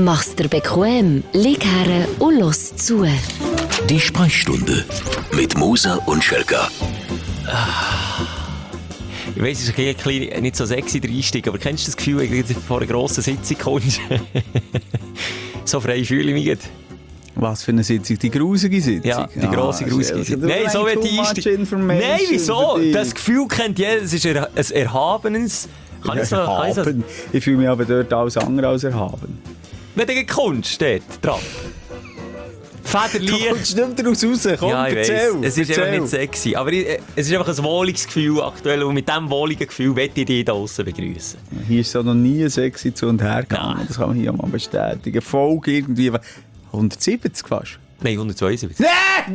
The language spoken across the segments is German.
Mach's dir bequem, lieg her und los zu. Die Sprechstunde mit Musa und Schelka. Ich weiss, es ist ein bisschen nicht so sexy der Einstieg, aber kennst du das Gefühl, wenn du vor einer grossen Sitzung kommst? So frei fühle ich mich jetzt. Was für eine Sitzung? Die grusige Sitzung? Ja, die grosse, grusige Sitzung. Nein, so wie die Einstieg. Nein, wieso? Das Gefühl kennt jeder, es ist ein Erhabenes. Kann ich so? Ich fühle mich aber dort alles andere als erhaben. Wenn du kommst, steht dran. Federlicht. Du kommst nicht mehr daraus raus. Komm, ja, ich erzähl. Weiss. Es ist einfach nicht sexy. Aber es ist einfach ein wohliges Gefühl aktuell. Und mit diesem wohligen Gefühl möchte ich dich hier draussen begrüßen. Hier ist so noch nie sexy zu und her gegangen. Nein. Das kann man hier mal bestätigen. Folge irgendwie 170 fast. Nein, 172. Nein,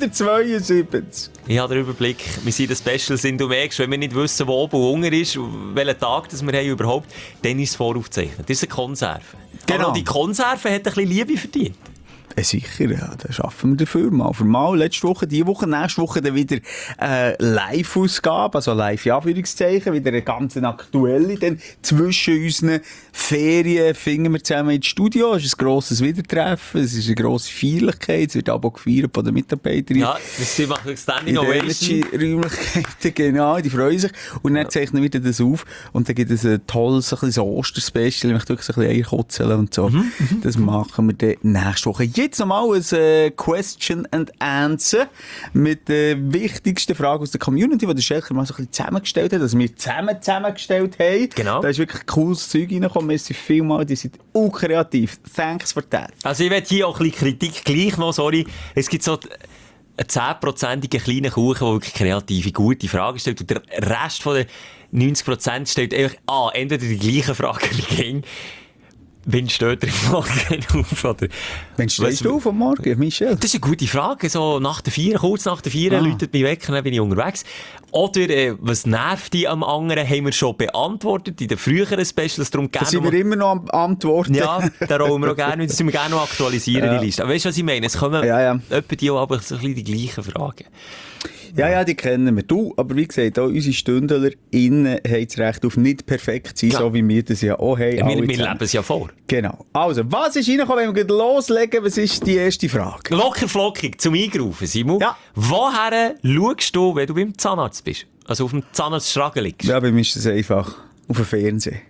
172. Ich habe den Überblick. Wir sind das Special sind. Du merkst, wenn wir nicht wissen, wo oben und unten ist, welchen Tag das wir haben überhaupt, dann ist es voraufgezeichnet. Das ist eine Konserve. Genau. Aber auch die Konserve hat ein bisschen Liebe verdient. Sicher, ja, da schaffen wir dafür mal. Für mal letzte Woche, diese Woche, nächste Woche dann wieder Live-Ausgabe, also Live-Anführungszeichen, wieder eine ganz aktuelle. Dann zwischen unseren Ferien finden wir zusammen ins Studio. Es ist ein grosses Wiedertreffen, es ist eine grosse Feierlichkeit, es wird aber gefeiert von den Mitarbeitern. Ja, sie machen Standing Ovation. Räumlichkeiten, genau, die freuen sich. Und dann zeichnen wir das auf und dann gibt es ein tolles so Osterspecial, ich möchte wirklich so ein bisschen Eierkotzeln und so. Das machen wir dann nächste Woche. Jetzt nochmal ein Question and Answer mit den wichtigsten Fragen aus der Community, die der Schelker mal so ein bisschen zusammengestellt hat, also wir zusammengestellt haben. Genau. Da ist wirklich cooles Zeug reingekommen. Merci vielmals, die sind auch kreativ. Thanks for that. Also ich will hier auch ein bisschen Kritik gleich noch, sorry. Es gibt so einen 10%igen kleinen Kuchen, der wirklich kreative, gute Fragen stellt und der Rest von den 90% stellt einfach entweder die gleichen Fragen wie ging. Wann steht ihr am Morgen auf? Oder? Wann stehst du auf am Morgen, Michel? Das ist eine gute Frage. So nach der 4, kurz nach der 4 läutet mich weg, dann bin ich unterwegs. Oder was nervt die am anderen, haben wir schon beantwortet in den früheren Specials. Darum da sind wir immer noch am Antworten. Ja, da rollen wir auch gerne, das müssen wir gerne noch aktualisieren, die Liste. Aber weißt du, was ich meine? Es kommen etwa die auch aber so ein bisschen die gleichen Fragen. Ja, die kennen wir. Du, aber wie gesagt, auch unsere StündlerInnen haben das Recht auf nicht perfekt sein, so wie wir das ja auch haben. Wir leben es ja vor. Genau. Also, was ist reingekommen, wenn wir loslegen? Was ist die erste Frage? Locker flockig, zum Eingerufen, Simon. Ja. Woher schaust du, wenn du beim Zahnarzt bist? Also auf dem Zahnarztschragen liegst? Ja, bei mir ist das einfach auf dem Fernsehen.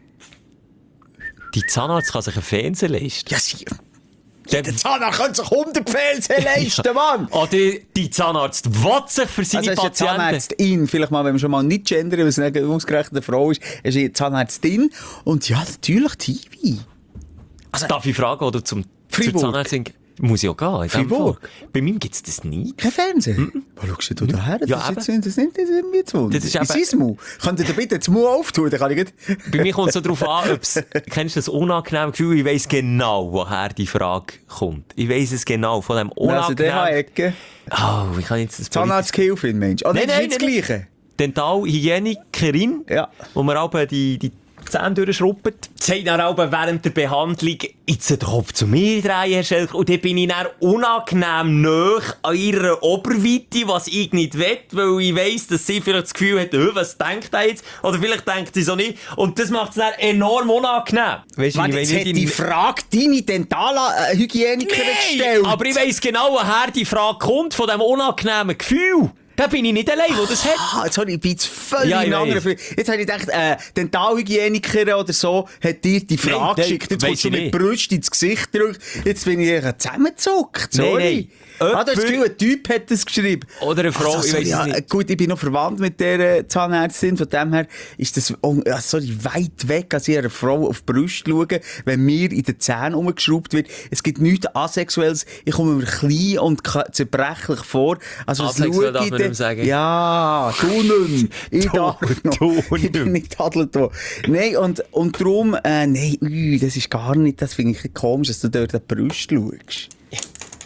Die Zahnarzt kann sich einen Fernseher leisten? Ja, sie... Der Zahnarzt kann sich 100 Fernsehen leisten, Mann! Oder die Zahnarzt will sich für seine also Patienten... Zahnärztin, vielleicht mal, wenn man schon mal nicht gendern, weil es eine ausgerechnet eine Frau ist, ist eine Zahnärztin. Und ja, natürlich TV. Also, darf ich fragen, oder zur Zahnärztin... Muss ich auch gehen. Fribourg. Bei mir gibt es das nie. Kein Fernsehen? Wo schaust du da her? Ja, das nimmt irgendwie zu Wunder. Das ist sein Mu. Könnt ihr bitte das Mu auftun? Dann kann ich Bei mir kommt es so darauf an, kennst du das unangenehme Gefühl? Ich weiss genau, woher die Frage kommt. Ich weiss es genau, von dem unangenehmen... Also DH-Ecke. Oh, ich kann jetzt... Zahnarzt-Gehilfin, Mensch. Oh, nein, das ist nicht das Gleiche. Dentalhygienikerin, wo man auch die Zähne durchschrubbt. Sagt dann auch während der Behandlung, jetzt den Kopf zu mir drehen, Herr Schelker. Und dann bin ich dann unangenehm nahe an ihrer Oberweite, was ich nicht will, weil ich weiss, dass sie vielleicht das Gefühl hat, was denkt er jetzt? Oder vielleicht denkt sie so nicht. Und das macht es dann enorm unangenehm. Weißt du, jetzt hat die Frage deine Dentalhygienikerin gestellt. Aber ich weiss genau, woher die Frage kommt, von diesem unangenehmen Gefühl. Da bin ich nicht allein, der das hat. Jetzt habe ich ein bisschen völlig andere. Jetzt habe ich gedacht, Dentalhygienikerin oder so hat dir die Frage geschickt. Jetzt kommst du mit Brust ins Gesicht gedrückt. Jetzt bin ich zusammengezuckt. Sorry. Du hast das Gefühl, ein Typ hat das geschrieben. Oder eine Frau, ich weiss nicht. Gut, ich bin noch verwandt mit der Zahnärztin. Von dem her ist das weit weg, als ich einer Frau auf die Brust schaue, wenn mir in den Zähnen umgeschraubt wird. Es gibt nichts Asexuelles. Ich komme mir klein und zerbrechlich vor. Also, asexuell darf man nicht sagen. Ja, du nicht. Ich darf noch. Ich bin nicht adelt. Nein, und darum, das ist gar nicht, das finde ich komisch, dass du dort an die Brust schaust.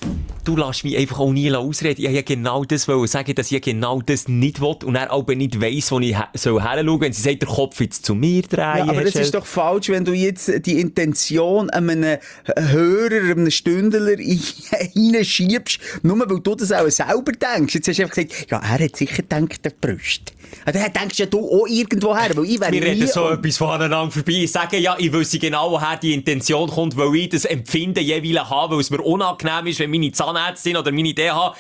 du lässt mich einfach auch nie ausreden. Ich wollte ja genau das sagen, dass ich genau das nicht will und er aber nicht weiss, wo ich soll hinschauen. Wenn sie sagt, der Kopf jetzt zu mir drehen. Ja, aber das ist doch falsch, wenn du jetzt die Intention einem Hörer, einem Stündler reinschiebst, nur weil du das auch selber denkst. Jetzt hast du einfach gesagt, ja, er hat sicher gedacht, der Brust. Dann denkst ja du auch irgendwo her, weil ich wäre wir reden so etwas voneinander vorbei. Ich sage ja, ich wüsste genau, woher die Intention kommt, weil ich das Empfinden jeweils habe, weil es mir unangenehm ist, wenn meine Zahnärztin oder meine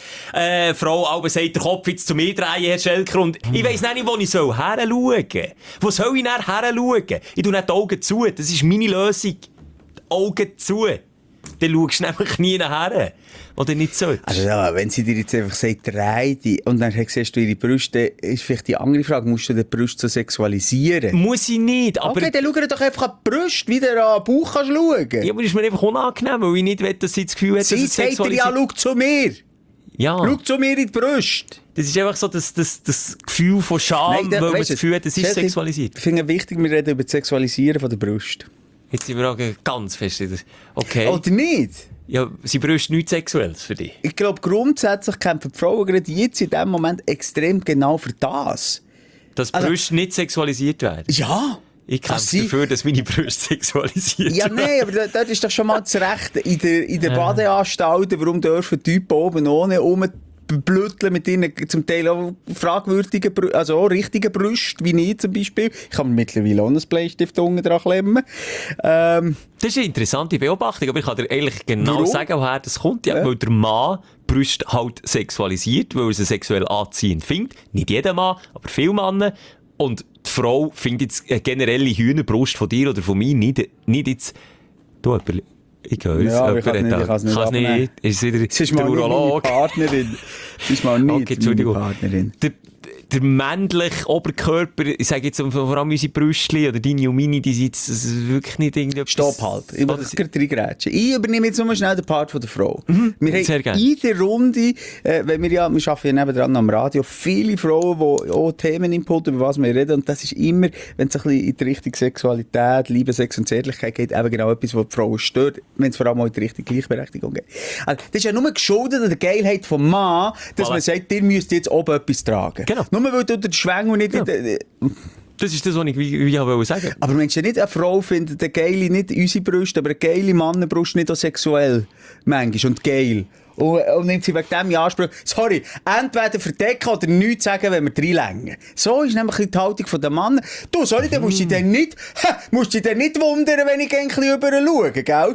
DH-Frau aber sagt, der Kopf jetzt zu mir drehen, Herr Schelker. Und ich weiss nicht, wo ich hinschauen soll. Wo soll ich dann hinschauen? Ich tue nicht die Augen zu. Das ist meine Lösung. Die Augen zu. Dann schaust du nämlich nie nachher. Oder nicht so. Also ja, wenn sie dir jetzt einfach sagt, drei, und dann siehst du ihre Brüste, ist vielleicht die andere Frage, musst du den Brust so sexualisieren? Muss ich nicht, aber... Okay, dann schau dir doch einfach an die Brüste, wie du an den Bauch kannst schauen. Ja, aber das ist mir einfach unangenehm, weil ich nicht will, dass sie das Gefühl hat, sie sagt dir ja, schau zu mir. Ja. Schau zu mir in die Brüste. Das ist einfach so das Gefühl von Scham, weil man das Gefühl hat, es ist sexualisiert. Ich finde es wichtig, wir reden über das Sexualisieren von der Brust. Jetzt sind wir auch ganz fest in das. Okay. Oder nicht? Ja, sie Brüste nichts Sexuelles für dich? Ich glaube, grundsätzlich kämpfen die Frauen gerade jetzt in diesem Moment extrem genau für das. Dass Brüste nicht sexualisiert werden? Ja. Ich kämpfe dafür, dass meine Brüste sexualisiert werden. Ja, nein, aber dort ist doch schon mal das Recht in der Badeanstalten, warum dürfen Typen oben ohne blütteln mit ihnen zum Teil auch fragwürdigen, also auch richtigen Brüsten, wie ich zum Beispiel. Ich kann mir mittlerweile auch einen Bleistift unten dran klemmen. Das ist eine interessante Beobachtung, aber ich kann dir eigentlich genau sagen, woher das kommt. Ja, weil der Mann Brüste halt sexualisiert, weil er sie sexuell anziehend findet. Nicht jeder Mann, aber viele Männer. Und die Frau findet jetzt eine generelle Hühnerbrust von dir oder von mir nicht jetzt... Du, ich höre es. Ja, aber ich kann es nicht abnehmen. Ist wieder es ist mal nicht meine Partnerin. Es ist mal nicht meine Partnerin. Der männliche Oberkörper, ich sage jetzt vor allem unsere Brüstchen oder deine und meine, die sind jetzt wirklich nicht irgendetwas... Stopp halt. Ich muss gerade reingrätschen. Ich übernehme jetzt nur schnell den Part von der Frau. Wir sehr haben gerne. in der Runde, wenn wir arbeiten ja nebendran am Radio, viele Frauen, die auch Themeninput, über was wir reden, und das ist immer, wenn es ein bisschen in die Richtung Sexualität, Liebe, Sex und Zärtlichkeit geht, eben genau etwas, was die Frauen stört, wenn es vor allem auch in die Richtung Gleichberechtigung geht. Also, das ist ja nur geschuldet an der Geilheit vom Mann, dass man sagt, ihr müsst jetzt oben etwas tragen. Genau. Nur weil du den Schwäng und nicht... Ja. Das ist das, was ich wie wollte sagen. Aber meinst du nicht, eine Frau findet eine geile, nicht unsere Brüste, aber eine geile Mannenbrust nicht auch sexuell manchmal und geil? Und nimmt sie wegen dem in Anspruch, sorry, entweder verdecken oder nichts sagen, wenn wir reinlängen. So ist nämlich die Haltung der Mann. Du, sorry, dann musst du dich dann nicht wundern, wenn ich ein bisschen überall schaue, gell?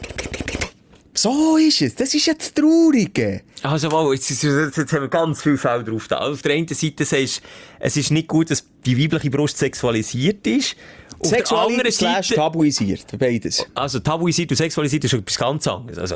So ist es. Das ist ja das Traurige. Also, wow, jetzt haben wir ganz viele Fälle drauf. Auf der einen Seite sagst du, es ist nicht gut, dass die weibliche Brust sexualisiert ist. Auf der anderen Seite... tabuisiert, beides. Also, tabuisiert und sexualisiert ist etwas ganz anderes. Also,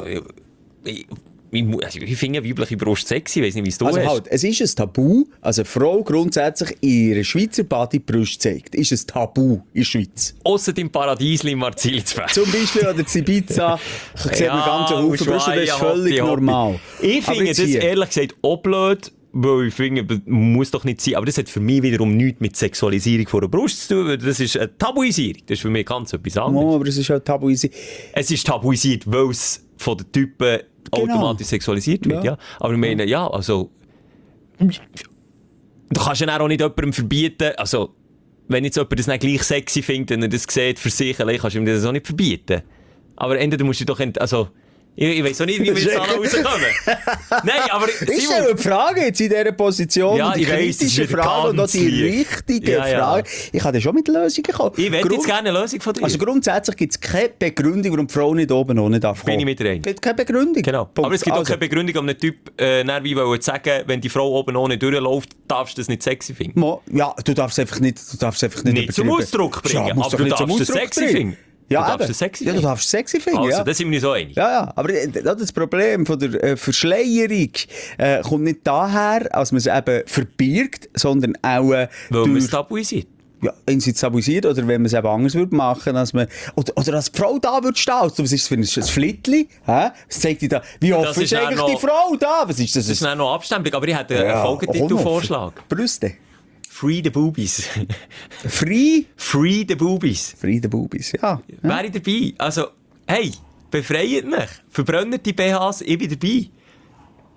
ich finde weibliche Brust sexy, ich weiss nicht, wie es du hast. Also halt, es ist ein Tabu, also eine Frau grundsätzlich in ihrer Schweizer Body Brust zeigt. Ist ein Tabu in der Schweiz. Ausser im Paradiesli im Marzilsberg. Zum Beispiel oder in Ibiza sieht man ganz Haufen Brust, das ist völlig normal. Ich finde das ehrlich gesagt auch blöd, weil ich finde, muss doch nicht sein. Aber das hat für mich wiederum nichts mit Sexualisierung von der Brust zu tun, weil das ist eine Tabuisierung. Das ist für mich ganz etwas anderes. Oh, aber es ist auch tabuisiert. Es ist tabuisiert, weil es von den Typen automatisch sexualisiert wird, ja. Aber ich meine, ja, also... Du kannst ja auch nicht jemandem verbieten, also... Wenn jetzt jemand das nicht gleich sexy findet, wenn er das sieht für sich allein, kannst du ihm das auch nicht verbieten. Aber entweder musst du doch... Also... Ich weiss auch nicht, wie wir jetzt da rauskommen. Nein, aber... Ich stelle eine Frage jetzt in dieser Position. Ja, die kritische Frage und auch die richtige Frage. Ich kann da schon mit Lösungen kommen. Ich hätte jetzt gerne eine Lösung von dir. Also grundsätzlich gibt es keine Begründung, warum die Frau nicht oben ohne darf kommen. Bin ich mit rein. Es gibt keine Begründung. Genau. Aber es gibt auch keine Begründung, um einen Typ wie sagen, wenn die Frau oben ohne durchläuft, darfst du das nicht sexy finden. Ja, du darfst einfach nicht nicht zum Ausdruck bringen, aber du darfst es sexy finden. Ja, du darfst es sexy finden. Ja, du darfst es sexy finden. Also, ja. das sind wir nicht so einig. Ja, aber das Problem von der Verschleierung kommt nicht daher, als man es eben verbirgt, sondern auch weil man es tabuisiert. Ja, einerseits tabuisiert, oder wenn man es eben anders würde machen, als man, oder als die Frau da würde stehen. Was ist das für ein Flittli? Was zeigt die da? Wie offen ist eigentlich die Frau da? Was ist das? Das ist noch Abstempelung, aber ich hätte einen Folgetitel-Vorschlag. Brüste. Free the Boobies. Free the Boobies. Free the Boobies, ja. Wäre ich dabei. Also, hey, befreit mich. Verbrennt die BHs, ich bin dabei.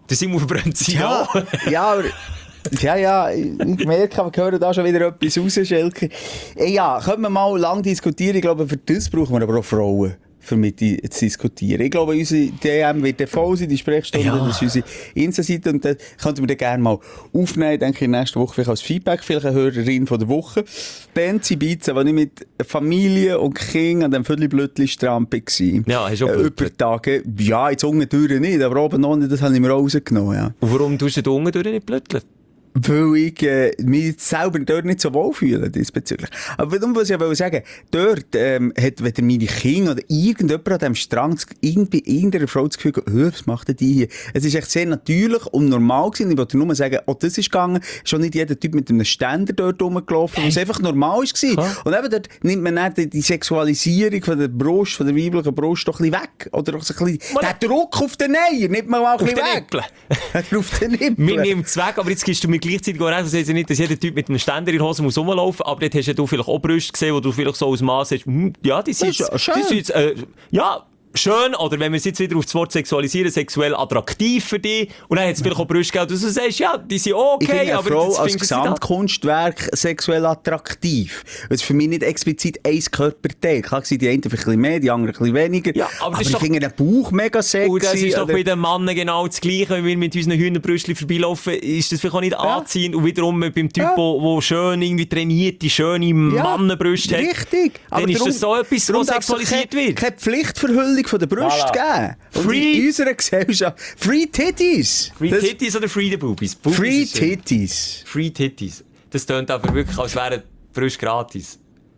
Der Simon verbrennt sich Ja, aber... Ja, ich merke, wir hören da schon wieder etwas raus, Schelker. Ja, können wir mal lang diskutieren. Ich glaube, für das brauchen wir aber auch Frauen, für mit zu diskutieren. Ich glaube, unsere DM wird voll sein, die Sprechstunde, das ist unsere Insta-Seite. Und das könnten wir dann gerne mal aufnehmen, denke ich, nächste Woche vielleicht als Feedback, vielleicht eine Hörerin von der Woche. Benzi Bize, als ich mit Familie und Kind an dem Viertelblötli-Strand war. Ja, hast du auch über Tage. Ja, jetzt unten durch nicht, aber oben noch nicht, das habe ich mir auch rausgenommen. Ja. Und warum tust du da unten durch nicht blödeln? Weil ich mich selber dort nicht so wohl fühle diesbezüglich. Aber warum was ich sagen dort hat weder meine Kinder oder irgendjemand an diesem Strand irgendeiner Frau das Gefühl, was macht denn die hier? Es ist echt sehr natürlich und normal gewesen. Ich wollte nur sagen, das ist gegangen. Schon nicht jeder Typ mit einem Ständer dort rumgelaufen, weil es einfach normal war. Und eben dort nimmt man dann die Sexualisierung von der Brust, von der weiblichen Brust doch ein bisschen weg. Oder auch so ein bisschen, der Druck auf den Eier nimmt man auch ein bisschen weg. Auf den Nippeln. Mir nimmt es weg, aber jetzt gibst du mir gleichzeitig auch recht, das heisst ja nicht, dass jeder Typ mit einem Ständer in der Hose muss rumlaufen, aber dort hast ja du vielleicht auch Brüste gesehen, wo du vielleicht so aus Maß hast, ja, die sind jetzt, ja, schön, oder wenn wir es jetzt wieder auf das Wort sexualisieren, sexuell attraktiv für dich, und dann hat es vielleicht auch Brüste gegeben, und du sagst, ja, die sind okay, ich finde aber Frau als Gesamtkunstwerk sexuell attraktiv. Das ist für mich nicht explizit ein Körperteil. Klar sind die einen vielleicht ein bisschen mehr, die anderen ein bisschen weniger. Ja, aber ich finde den Bauch mega sexy. Und das ist doch bei den Männern genau das Gleiche, wenn wir mit unseren Hühnerbrüstchen vorbeilaufen, ist das vielleicht auch nicht anziehend. Und wiederum beim Typ, der schön irgendwie trainierte, schöne Mannenbrüste hat, richtig. Aber dann ist das so etwas, was sexualisiert wird. Keine Pflichtverhüllung von der Brust geben. Und in unserer Gesellschaft. Free Titties. Free Titties oder Free the Boobies? Free Titties. Free Titties. Das tönt aber wirklich, als wären die Brüste gratis.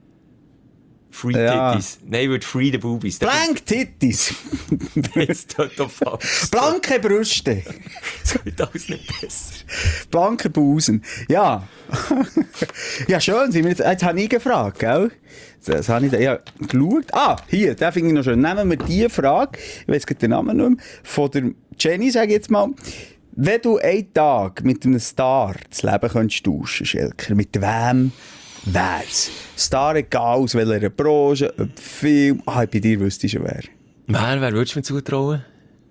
Free Titties. Nein, wird Free the Boobies. Blank Titties. Jetzt tönt doch falsch. Blanke Brüste. Das wird alles nicht besser. Blanke Busen. Ja. Ja, schön. Jetzt habe ich gefragt, gell? Das habe ich da geschaut. Hier, den finde ich noch schön. Nehmen wir die Frage, ich weiss gerade den Namen nicht mehr, von der Jenny, sage ich jetzt mal. Wenn du einen Tag mit einem Star das Leben könntest tauschen, Schelker, mit wem wär's? Star, egal aus welcher Branche, ob Film. Bei dir wüsste ich schon wer. Wer würdest du mir zutrauen?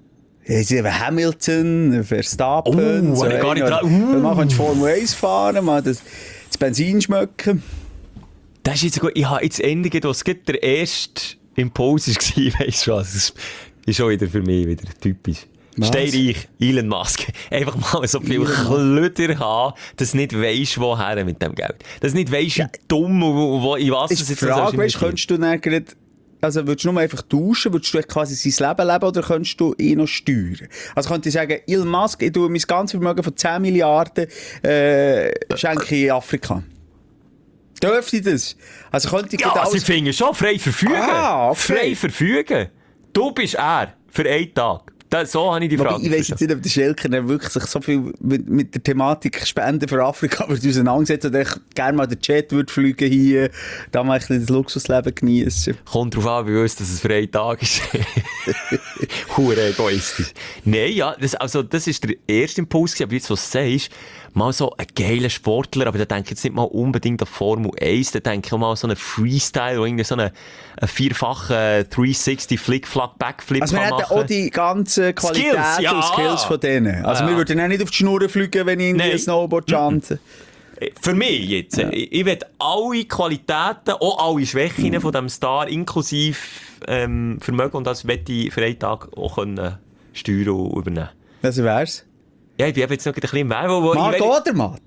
Hamilton, Verstappen. So gar nicht dran. Man kann Formel 1 fahren, mal das Benzin schmecken. Das ist jetzt gut. Ich habe jetzt endlich, was der erste Impuls war, weißt du was? Das ist schon wieder für mich wieder typisch. Steinreich, Elon Musk. Einfach mal so viel Klöder haben, dass du nicht weisst, woher mit dem Geld. Dass du nicht weisst, wie dumm und in was das jetzt Frage, weißt, könntest du dann gerade, also würdest du nur einfach tauschen, würdest du quasi sein Leben leben oder könntest du noch steuern? Also könnte ich sagen, Elon Musk, ich tue mein ganzes Vermögen von 10 Milliarden schenke ich in Afrika. Dürfte ich das? Also könnte ich also ich finde schon, frei verfügen. Okay. Frei verfügen. Du bist er für einen Tag. So habe ich die Frage. Ich weiss jetzt nicht, ob der Schelker wirklich sich so viel mit der Thematik Spenden für Afrika auseinandersetzt oder ich gerne mal den Jet würde fliegen hier, da mal ein bisschen das Luxusleben genießen. Kommt drauf an, bei uns, dass es für einen Tag ist. Hure egoistisch. Nein, ja, das ist der erste Impuls, aber jetzt, was du sagst, mal so ein geiler Sportler, aber da denke ich jetzt nicht mal unbedingt an Formel 1, da denke ich auch mal so einen Freestyle, wo irgendwie so einen vierfachen 360 Flick-Flack Backflip also kann machen. Also wir hätten auch die ganze Qualität und Skills von denen. Also wir würden auch nicht auf die Schnur fliegen, wenn ich irgendwie ein Snowboard jante. Für mich jetzt. Ja. Ich will alle Qualitäten, auch alle Schwächen von diesem Star, inklusive Vermögen, und das möchte ich für einen Tag auch steuern und übernehmen. Also wär's? Ja, ich bin jetzt noch ein bisschen mehr. Matt oder Matt?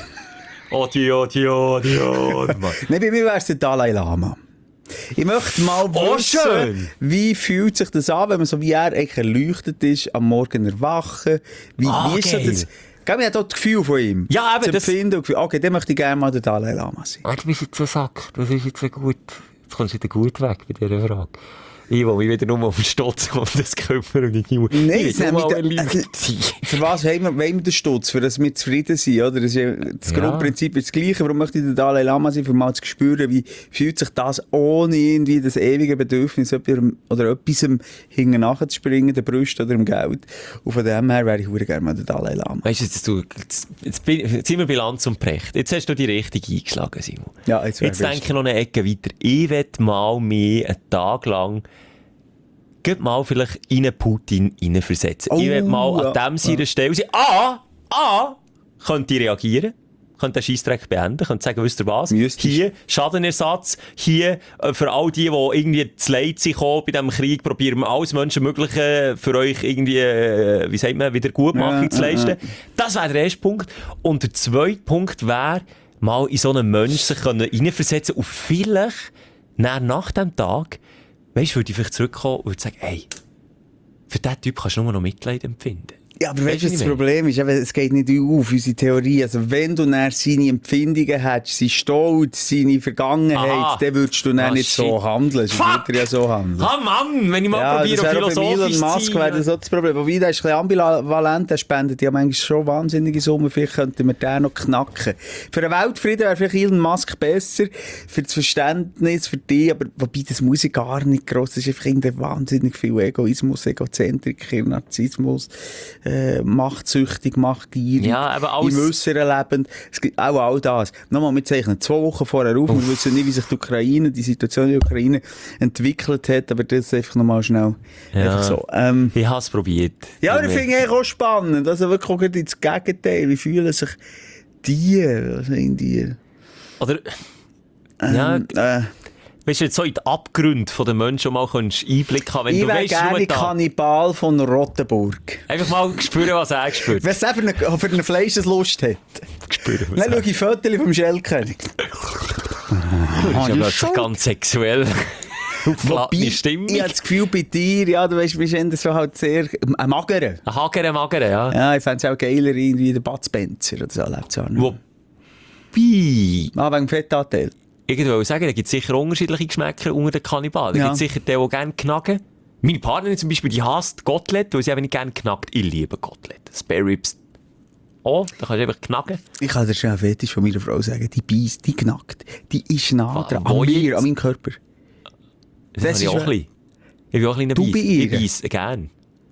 Nein, bei mir wär's der Dalai Lama. Ich möchte mal wissen, wie fühlt sich das an, wenn man so wie er eigentlich erleuchtet ist, am Morgen erwachen. Wie ist das? Ich habe das Gefühl von ihm. Ja, aber das Gefühl, okay, dann möchte ich gerne mal der Dalai Lama sein. Du bist jetzt ein Sack. Das ist jetzt gut. Jetzt kommst du wieder gut weg bei dieser Frage. Ich will mich wieder nur auf den Stutz um das kümmern und nicht nur... Nein, für was wollen wir den Stutz? Für dass wir zufrieden sind, oder? Das Grundprinzip ist das Gleiche. Warum möchte ich der Dalai Lama sein? Für mal zu spüren, wie fühlt sich das ohne irgendwie das ewige Bedürfnis oder etwas hinten nachzuspringen, der Brust oder dem Geld. Und von dem her wäre ich gerne mal der Dalai Lama. Weißt du, jetzt ziehen wir Bilanz und Precht. Jetzt hast du die richtige eingeschlagen, Simon. Ja, jetzt denke ich noch eine Ecke weiter. Ich will mal mehr einen Tag lang geht mal vielleicht in einen Putin reinversetzen. Ich will mal an dem seiner Stelle sein. Könnt ihr reagieren? Könnt den Scheissdreck beenden? Könnt sagen, wisst ihr was? Hier, Schadenersatz. Hier, für all die irgendwie zu Leid sind gekommen bei diesem Krieg, probieren wir alles Menschenmögliche für euch irgendwie, wie sagt man, Wiedergutmachung zu leisten. Das wäre der erste Punkt. Und der zweite Punkt wäre, mal in so einen Menschen sich reinversetzen und vielleicht nach dem Tag, weisst, würde ich vielleicht zurückkommen und würde sagen, hey, für diesen Typ kannst du nur noch Mitleid empfinden. Ja, aber weißt du, was das Problem ist? Es geht nicht auf, unsere Theorie. Also, wenn du dann seine Empfindungen hättest, sein Stolz, seine Vergangenheit, dann würdest du dann nicht so handeln. Sonst würde er ja so handeln. Ah, Mann, wenn ich mal probiere, philosophisch zu sein. Musk wäre das so das Problem. Wobei, der ist ein bisschen ambivalent, der spendet ja manchmal schon wahnsinnige Summen. Vielleicht könnten wir den noch knacken. Für den Weltfrieden wäre vielleicht Elon Musk besser, für das Verständnis, für dich, aber wobei, das muss ich gar nicht gross. Das ist einfach wahnsinnig viel Egoismus, Egozentrik, Narzissmus, machtsüchtig, machtgierig, im Äußeren lebend. Es gibt auch all das. Nochmal, wir zeichnen 2 Wochen vorher auf. Wir wissen nicht, wie sich die Situation in der Ukraine entwickelt hat, aber das ist einfach nochmal schnell. Einfach so. Ich habe es probiert. Ja, aber ich finde es auch spannend. Also wirklich auch ins Gegenteil. Wie fühlen sich die? Was sind die? Oder, weißt du, jetzt so in die Abgründe der Menschen mal Einblick haben, wenn ich du weißt, gerne Kannibal von Rottenburg. Einfach mal spüren, was er spürt. Wenn es für eine Fleischeslust hat. Spüren, was dann schaue ich Fotos vom Schellkönig. Das ist ja plötzlich ganz sexuell. Wobei, Stimmung. Ich habe das Gefühl bei dir, ja, du weißt, wir sind so halt sehr magere. Ein Magere, ja. Ja, ich fände es auch geiler, irgendwie der Bud Spencer oder so. Wobei... wegen dem Fettanteil. Ich wollte sagen, da gibt es sicher unterschiedliche Geschmäcker unter den Kannibalen. Da gibt es sicher die, die gerne knacken. Meine Partnerin zum Beispiel, die hasst Kotelett, weil sie eben nicht gerne knackt. Ich liebe Kotelett. Spare Ribs. Da kannst du einfach knacken. Ich kann dir schon einen Fetisch von meiner Frau sagen. Die beißt, die knackt. Die ist nah dran. An mir, an meinem Körper. Das ist auch ein bisschen. Ich bin auch ein bisschen Ich beiß gerne.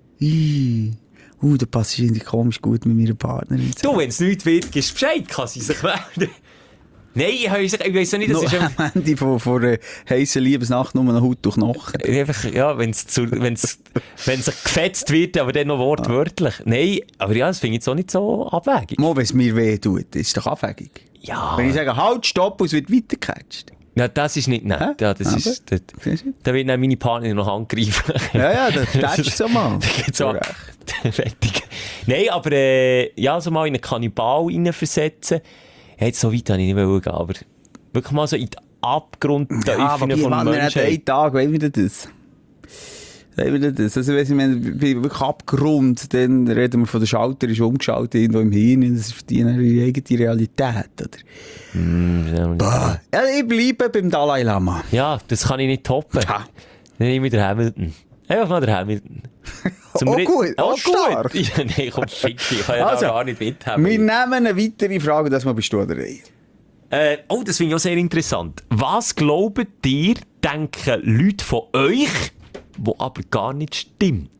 Da passt es irgendwie komisch gut mit meiner Partnerin. Du, wenn es nichts wird, gibst du Bescheid, kann sie sich melden. Nein, ich weiss nicht, das ist am Ende von einer heissen Liebesnacht nur noch Haut durch Knochen. Einfach, ja, wenn es gefetzt wird, aber dann noch wortwörtlich. Nein, aber ja, das finde ich jetzt auch nicht so abwägig. Wenn es mir weh tut, ist es doch abwägig. Ja. Wenn ich sage, halt, stopp, es wird weitergecatcht. Ja, das ist nicht nett. Ja, das ist, da wird dann meine Partnerin noch angreifen. Ja, das tätschst du so mal. So fertig. Nein, aber ja, so mal in einen Kannibal reinversetzen. Jetzt so weit wollte ich nicht gehen, aber wirklich mal so in den Abgrund der Öffnung von Menschen. Ja, aber einen Tag, wollen wir das? Also, wenn ich wirklich Abgrund, dann reden wir von der Schalter, ist umgeschaltet, irgendwo im Hirn, das ist für die ihre eigene Realität, oder? Ja, ich bleibe beim Dalai Lama. Ja, das kann ich nicht toppen. Dann nehme ich den Hamilton. Einfach mal den Hamilton. Gut, stark. Ja, nein, komm, fick dich, ich kann ja da gar nicht mithaben. Wir nehmen eine weitere Frage, das mal bist du oder ich. Das finde ich auch sehr interessant. Was glaubt ihr, denken Leute von euch, wo aber gar nicht stimmt?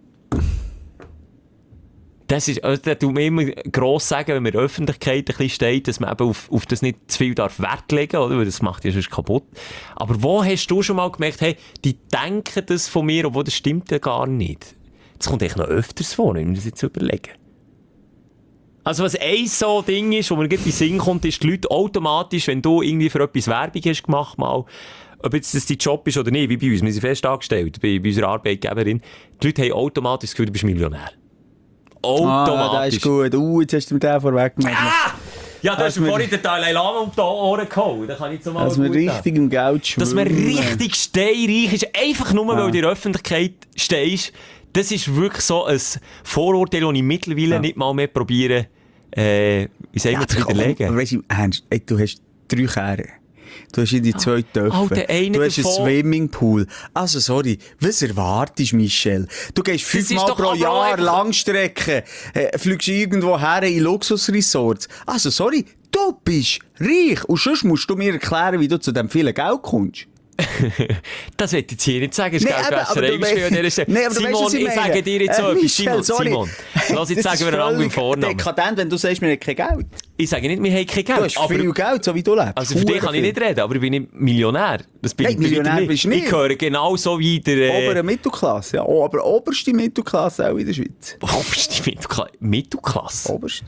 Das ist, also, da tut man immer gross sagen, wenn man in der Öffentlichkeit ein bisschen steht, dass man eben auf das nicht zu viel Wert legen darf, oder? Weil das macht ja sonst kaputt. Aber wo hast du schon mal gemerkt, hey, die denken das von mir, obwohl das stimmt ja gar nicht? Das kommt eigentlich noch öfters vor, wenn wir das jetzt überlegen. Also was ein so Ding ist, wo mir gerade in den Sinn kommt, ist die Leute automatisch, wenn du irgendwie für etwas Werbung hast gemacht, mal, ob jetzt das dein Job ist oder nicht, wie bei uns, wir sind fest angestellt, bei unserer Arbeitgeberin, die Leute haben automatisch das Gefühl, du bist Millionär. Automatisch. Das ist gut. Jetzt hast du mir den vorweggenommen. Ja, du hast mir vorhin den Dalai Lama um die Ohren geholt. Da kann ich mal dass man richtig im Geld schwimmen. Dass man richtig steinreich ist, einfach nur, weil du in der Öffentlichkeit stehst. Das ist wirklich so ein Vorurteil, das ich mittlerweile nicht mal mehr probiere, wie sagen wir, zu widerlegen. Weißt du, Ernst, du hast 3 Kehren. Du hast in die 2 Töpfe. Du hast einen Swimmingpool. Also, sorry, was erwartest du, Michel? Du gehst 5-mal pro Jahr Langstrecke, fliegst irgendwo her in Luxusresorts. Also, sorry, du bist reich. Und sonst musst du mir erklären, wie du zu dem vielen Geld kommst. Das will ich jetzt hier nicht sagen, das ist Nee, Geldwäscherei. aber Simon, ich sage dir jetzt so etwas. Simon, lass jetzt sagen wir einen anderen Vornamen. Dekadent, wenn du sagst, wir haben kein Geld. Ich sage nicht, wir haben kein Geld. Du hast viel Geld, so wie du lebst. Also für dich kann ich nicht reden, aber ich bin nicht Millionär. Das bin ich Millionär bist du nicht. Ich gehöre genauso wie der... Obere Mittelklasse, ja. Oh, aber oberste Mittelklasse auch in der Schweiz. Oberste Mittelklasse? Oberste.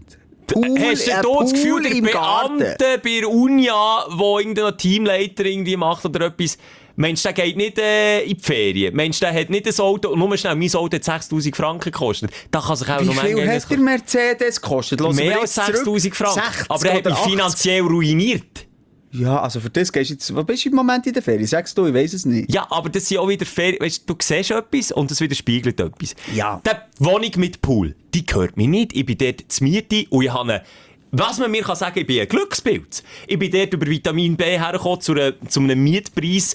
Hast du das Gefühl, der Beamte bei der Unia, der irgendein Teamleiter irgendwie macht oder etwas, Mensch, der geht nicht in die Ferien. Mensch, der hat nicht ein Auto, nur schnell, mein Auto hat 6'000 Franken gekostet. Da kann sich auch noch Wie viel hat der Mercedes gekostet? Mehr als 6'000 Franken. Aber er hat mich finanziell ruiniert. Ja, also für das gehst du jetzt... Wo bist du im Moment in der Ferien? Sagst du, ich weiss es nicht. Ja, aber das sind auch wieder Ferien. Weißt, du siehst etwas und das widerspiegelt etwas. Ja. Die Wohnung mit Pool, die gehört mir nicht. Ich bin dort zur Miete und ich habe was man mir kann sagen, ich bin ein Glückspilz. Ich bin dort über Vitamin B hergekommen zu einem Mietpreis,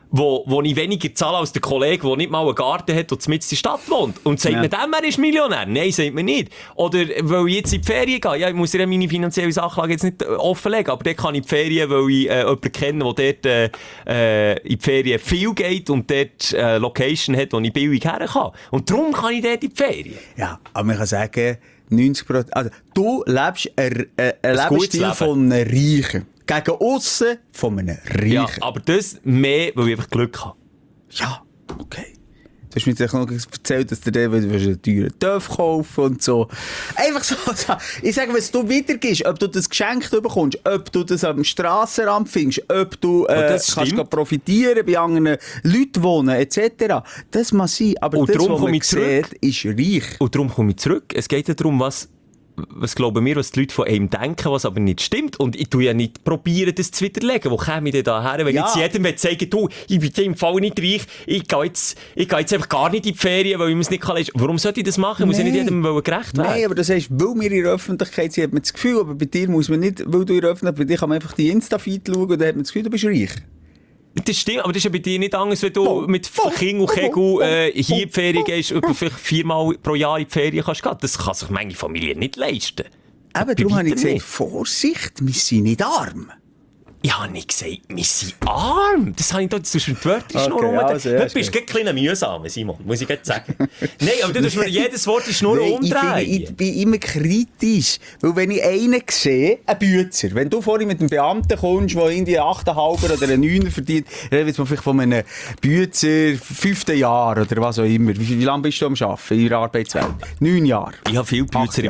wo ich weniger zahle als der Kollege, der nicht mal einen Garten hat und mitten in der Stadt wohnt. Und sagt man dem, er ist Millionär? Nein, sagt man nicht. Oder weil ich jetzt in die Ferien gehe. Ja, ich muss ja meine finanzielle Sachlage jetzt nicht offenlegen, aber dort kann ich in die Ferien, weil ich jemanden kenne, der dort in die Ferien viel geht und dort Location hat, wo ich billig her kann. Und darum kann ich dort in die Ferien. Ja, aber man kann sagen, 90%... Also, du lebst ein Lebensstil von einem Reichen. Gegen aussen von einem Reichen. Ja, aber das mehr, weil ich einfach Glück habe. Ja, okay. Du hast mir jetzt noch erzählt, dass du dir einen teuren Töff kaufen und so. Einfach so. Ich sage, wenn du wiedergibst, ob du das geschenkt bekommst, ob du das am Strassenrand findest, ob du kannst profitieren bei anderen Leuten wohnen, etc. Das muss sein. Aber und das, darum was man sieht, ist reich. Und darum komme ich zurück. Es geht ja darum, was glauben wir, was die Leute von einem denken, was aber nicht stimmt. Und ich tue ja nicht probieren, das zu widerlegen. Wo käme ich denn da her? Wenn jetzt jedem sagen, du, ich bin im Fall nicht reich, ich gehe jetzt einfach gar nicht in die Ferien, weil ich es nicht leisten kann. Warum sollte ich das machen? Muss ich nicht jedem gerecht werden? Nein, aber das heißt, weil wir in der Öffentlichkeit sind, hat man das Gefühl, aber bei dir muss man nicht, weil du in der Öffentlichkeit, bei dir kann man einfach die Insta-Feed schauen und dann hat man das Gefühl, du bist reich. Das stimmt, aber das ist ja bei dir nicht anders, wenn du mit Kind und Kegel hier in die Ferien gehst, über vielleicht 4-mal pro Jahr in die Ferien kannst gehen. Das kann sich meine Familie nicht leisten. Eben, darum habe ich gesagt, Vorsicht, wir sind nicht arm. Ich habe nicht gesagt, wir sind arm. Das habe ich da zwischen die Wörter okay, Schnur also, Heute bist du ein bisschen mühsam, Simon, muss ich jetzt sagen. Nein, aber du musst mir jedes Wort in Schnur umdrehen. Ich bin immer kritisch. Weil wenn ich einen sehe, einen Bützer, wenn du vorhin mit einem Beamten kommst, der irgendwie 8,5 oder einen 9 verdient, dann reden wir vielleicht von einem Bützer 5. Jahr oder was auch immer. Wie lange bist du am Arbeiten in der Arbeitswelt? 9 Jahre. Ich habe viele Bützer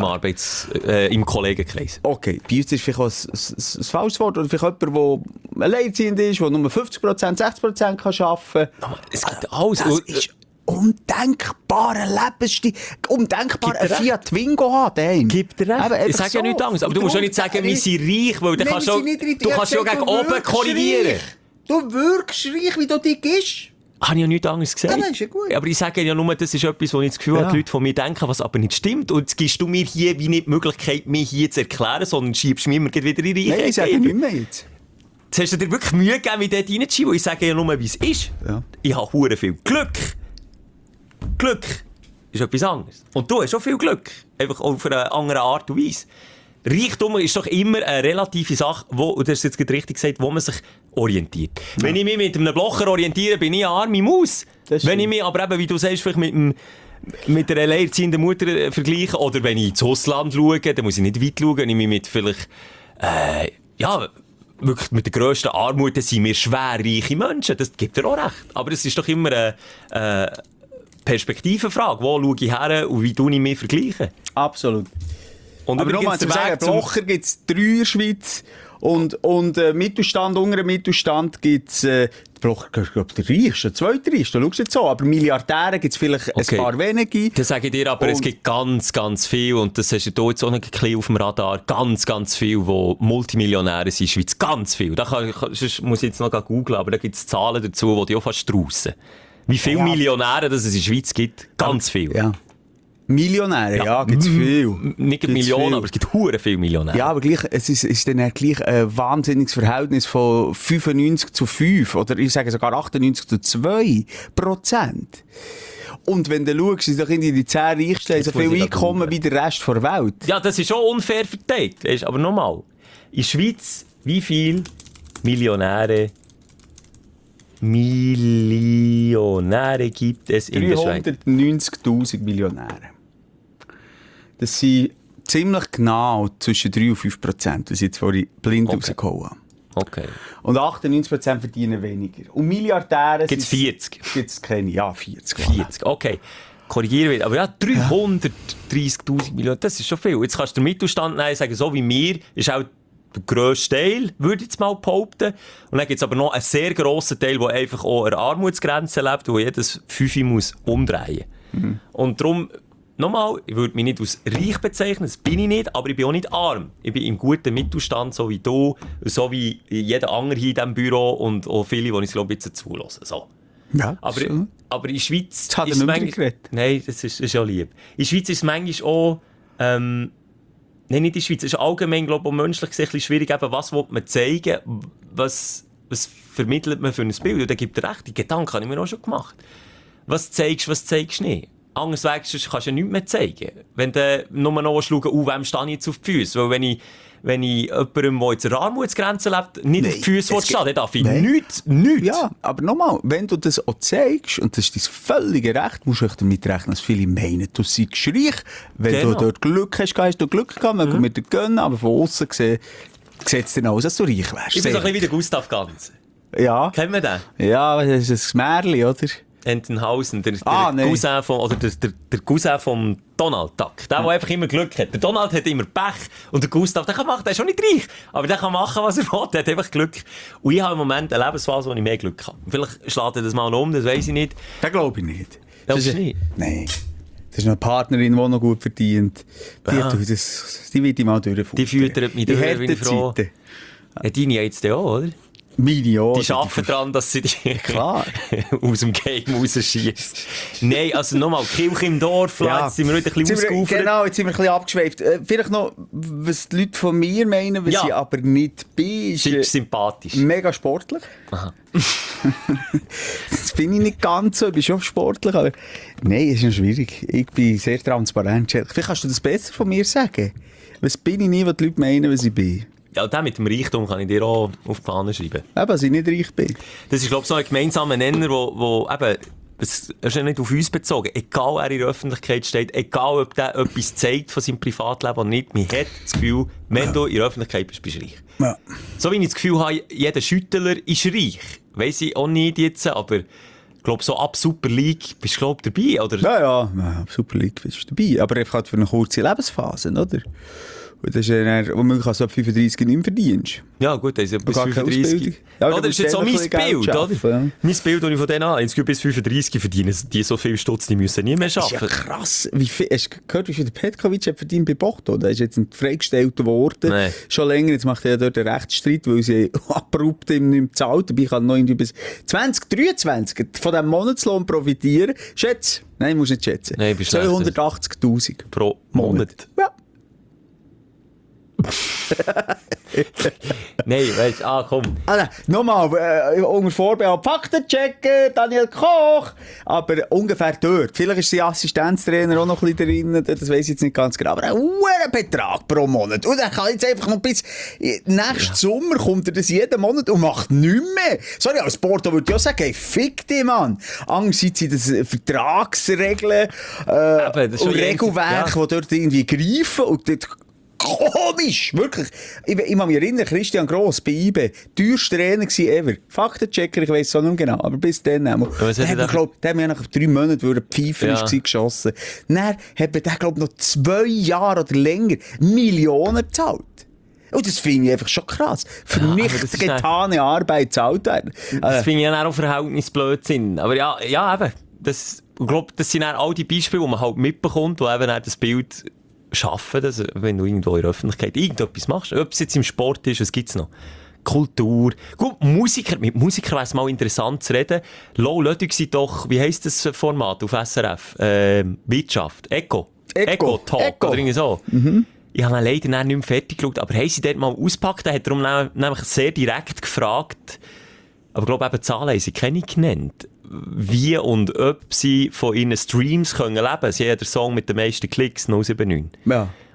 im Kollegenkreis. Okay, Bützer ist vielleicht auch ein falsches Wort. Oder vielleicht jemand, der alleinerziehend ist, der nur 50%, 60% kann arbeiten kann. Es gibt alles. Das ist undenkbarer Lebensstil. Undenkbar, ein Fiat Twingo haben. Gibt dir recht. Ich sage ja nichts anderes. Aber du musst ja nicht sagen, wir sind reich, weil du kannst ja gegen oben korrigieren. Du wirkst reich, wie du dich gibst. Habe ich ja nichts anderes gesagt. Ja, das ist ja gut. Aber ich sage ja nur, das ist etwas, wo ich das Gefühl habe, die Leute von mir denken, was aber nicht stimmt. Und jetzt gibst du mir hier wie nicht die Möglichkeit, mich hier zu erklären, sondern schiebst mir immer wieder in die Reichheit. Nein, ich sage nicht mehr jetzt. Jetzt hast du dir wirklich Mühe gegeben, mich dort reinzuschieben, ich sage ja nur, wie es ist. Ja. Ich habe verdammt viel Glück. Glück ist etwas anderes. Und du hast auch viel Glück. Einfach auf eine andere Art und Weise. Reichtum ist doch immer eine relative Sache, und das ist jetzt gerade richtig gesagt, wo man sich orientiert. Ja. Wenn ich mich mit einem Blocher orientiere, bin ich eine arme Maus. Wenn ich mich aber eben, wie du sagst, vielleicht mit einer alleinerziehenden Mutter vergleiche, oder wenn ich ins Ausland schaue, dann muss ich nicht weit schauen, wenn ich mich mit vielleicht, wirklich mit der grössten Armut, dann sind wir schwer reiche Menschen. Das gibt dir auch recht. Aber es ist doch immer eine Perspektivenfrage. Wo schaue ich her und wie tue ich mich vergleichen? Absolut. Und aber nochmal zu sagen, Blocher gibt es 3 in der Schweiz und Mittelstand, unteren Mittelstand gibt es, Blocher, ich glaube, der reichste, der zweitreichste, schau jetzt so, aber Milliardäre gibt es vielleicht ein paar wenige. Das sage ich dir, aber es gibt ganz, ganz viel, und das hast du jetzt auch noch ein bisschen auf dem Radar, ganz, ganz viel, die Multimillionäre sind in der Schweiz, ganz viel. Da muss ich jetzt noch googeln, aber da gibt es Zahlen dazu, die auch fast straussen. Wie viele Millionäre das es in der Schweiz gibt, ganz viel. Ja. Millionäre, ja, gibt's viel. Nicht Millionen, viel. Aber es gibt hure viele Millionäre. Ja, aber gleich, es ist dann gleich ein wahnsinniges Verhältnis von 95:5 oder ich sage sogar 98:2%. Und wenn du schaust, sind doch irgendwie die 10 Reichsten haben so viel Einkommen wie der Rest der Welt. Ja, das ist schon unfair verteilt. Aber nochmal, in der Schweiz, wie viele Millionäre Millionäre gibt es in der Schweiz? 390'000 Millionäre. Das sind ziemlich genau zwischen 3 und 5%, was ich jetzt vorhin blind rausgehauen habe. Okay. Und 98% verdienen weniger. Und Milliardäre gibt es 40? Gibt es keine, ja, 40. 40, okay. Korrigiere wieder. Aber ja, 330'000 Millionen, das ist schon viel. Jetzt kannst du den Mittelstand sagen, so wie mir, ist auch der grösste Teil, würde ich jetzt mal behaupten. Und dann gibt es aber noch einen sehr grossen Teil, der einfach auch an der Armutsgrenze lebt, wo jedes Fünfe muss umdrehen muss. Und darum, nochmal, ich würde mich nicht als reich bezeichnen, das bin ich nicht, aber ich bin auch nicht arm. Ich bin im guten Mittelstand, so wie du, so wie jeder andere hier in diesem Büro und auch viele, die ich glaube, jetzt zulassen. So. Ja, aber in der Schweiz ist es manchmal... Nein, das ist ja lieb. In der Schweiz ist es manchmal auch... Nein, nicht in der Schweiz. Es ist allgemein, glaube ich, menschlich gesehen ein bisschen schwierig, eben, was will man zeigen, was vermittelt man für ein Bild. Und da gibt es recht, die Gedanken habe ich mir auch schon gemacht. Was zeigst du nicht? Anders kannst du ja nichts mehr zeigen. Wenn du nur noch schaust, wem stehe ich jetzt auf die Füße? Weil wenn ich jemandem, der jetzt an der Armutsgrenze lebt, nicht auf die Füße stehen, dann darf ich nichts. Ja, aber nochmal, wenn du das auch zeigst, und das ist dein völlige Recht, musst du damit rechnen, dass viele meinen, du seist reich. Wenn du dort Glück hast du Glück gehabt, man kann mir dir gönnen, aber von außen gesehen sieht es dann aus, dass du reich wärst. Ich bin so ein bisschen wie der Gustav Ganz. Ja. Kennen wir den? Ja, das ist ein Märchen, oder? Entenhausen, der Cousin der Cousin von Donald Duck. Der einfach immer Glück hat. Der Donald hat immer Pech und der Gustav, der ist schon nicht reich, aber der kann machen, was er will. Der hat einfach Glück. Und ich habe im Moment eine Lebensphase, wo ich mehr Glück habe. Vielleicht schlägt er das mal um, das weiss ich nicht. Das glaube ich nicht. Das ist nicht? Nein. Das ist eine Partnerin, die noch gut verdient. Die wird ich mal durchführen. Die füttert mich durch, bin ich froh. Ja, deine jetzt auch, oder? Meine auch. Die arbeiten daran, dass sie dich aus dem Game rausschießt. Nein, also nochmal, Kirche im Dorf, jetzt sind wir heute ein bisschen ausgeufert. Genau, jetzt sind wir ein bisschen abgeschweift. Vielleicht noch, was die Leute von mir meinen, was ich aber nicht bin, ist sympathisch. Mega sportlich. Aha. Das bin ich nicht ganz so, ich bin schon sportlich, aber nein, es ist noch schwierig. Ich bin sehr transparent. Vielleicht kannst du das besser von mir sagen. Was bin ich nicht, was die Leute meinen, was ich bin? Ja, den mit dem Reichtum kann ich dir auch auf die Fahne schreiben. Eben, dass ich nicht reich bin. Das ist, glaube ich, so ein gemeinsamer Nenner, wo eben, das ist ja nicht auf uns bezogen, egal wer in der Öffentlichkeit steht, egal ob der etwas zeigt von seinem Privatleben oder nicht, man hat das Gefühl, wenn du in der Öffentlichkeit bist, bist du reich. Ja. So wie ich das Gefühl habe, jeder Schüttler ist reich. Weiss ich auch nicht jetzt, aber ich glaube, so ab Super League bist du, glaube ich, dabei, oder? Ja, ab Super League bist du dabei, aber einfach für eine kurze Lebensphase, oder? Und das ist ja womöglich als du ab 35 nicht mehr verdienst. Ja gut, das ist ja bis 35. Ja, das ist jetzt so mein Bild, oder? Ja. Mein Bild, das ich von denen habe. Jetzt bis 35 verdienen die so viel Stutz, die müssen nie mehr arbeiten. Das ist ja krass. Hast du gehört, wie viel der Petkovic hat verdient bei Bochto? Der ist jetzt freigestellt worden. Nee. Schon länger. Jetzt macht er dort einen Rechtsstreit, weil sie abrupt ihm nicht mehr zahlt. Dabei kann noch irgendwie bis 2023 von diesem Monatslohn profitieren. Schätze. Nein, musst nicht schätzen. Nein, 280'000 pro Monat. Ja. Nein, weißt du, komm. Also, nochmal, unter Vorbehalt Faktenchecker, Daniel Koch. Aber ungefähr dort. Vielleicht ist sein Assistenztrainer auch noch ein bisschen drin, das weiss ich jetzt nicht ganz genau. Aber ein hoher Betrag pro Monat. Und er kann jetzt einfach noch bis nächsten Sommer kommt er das jeden Monat und macht nichts mehr. Sorry, als Porto würde ich auch sagen, hey, fick dich, Mann. Andererseits sind das Vertragsregeln und Regelwerke, die dort irgendwie greifen und dort komisch, wirklich. Ich kann mich erinnern, Christian Gross bei IBE, teuerste Trainer ever. Faktenchecker, ich weiss es auch nicht genau, aber bis dann. Der hat mir nach 3 Monaten, weil er Pfeifer war, geschossen. Dann hat er, glaube ich, noch 2 Jahre oder länger Millionen gezahlt. Und das finde ich einfach schon krass. Für nicht getane Arbeit zahlt werden. Das finde ich ja auch Verhältnisblödsinn. Aber ja, eben. Ich glaube, das sind all die Beispiele, die man halt mitbekommt, wo eben das Bild schaffen, dass, wenn du irgendwo in der Öffentlichkeit irgendetwas machst, ob es jetzt im Sport ist, was gibt es noch? Kultur. Gut, mit Musikern wäre es mal interessant zu reden. Low Lödig sind doch, wie heisst das Format auf SRF? Wirtschaft. Echo Talk oder irgendwie so. Mhm. Ich habe ihn leider nicht mehr fertig geschaut, aber haben sie dort mal ausgepackt, da hat er nämlich sehr direkt gefragt, aber ich glaube eben Zahlen haben sie keine genannt, wie und ob sie von ihren Streams können leben. Sie haben den Song mit den meisten Klicks, 079. Ja.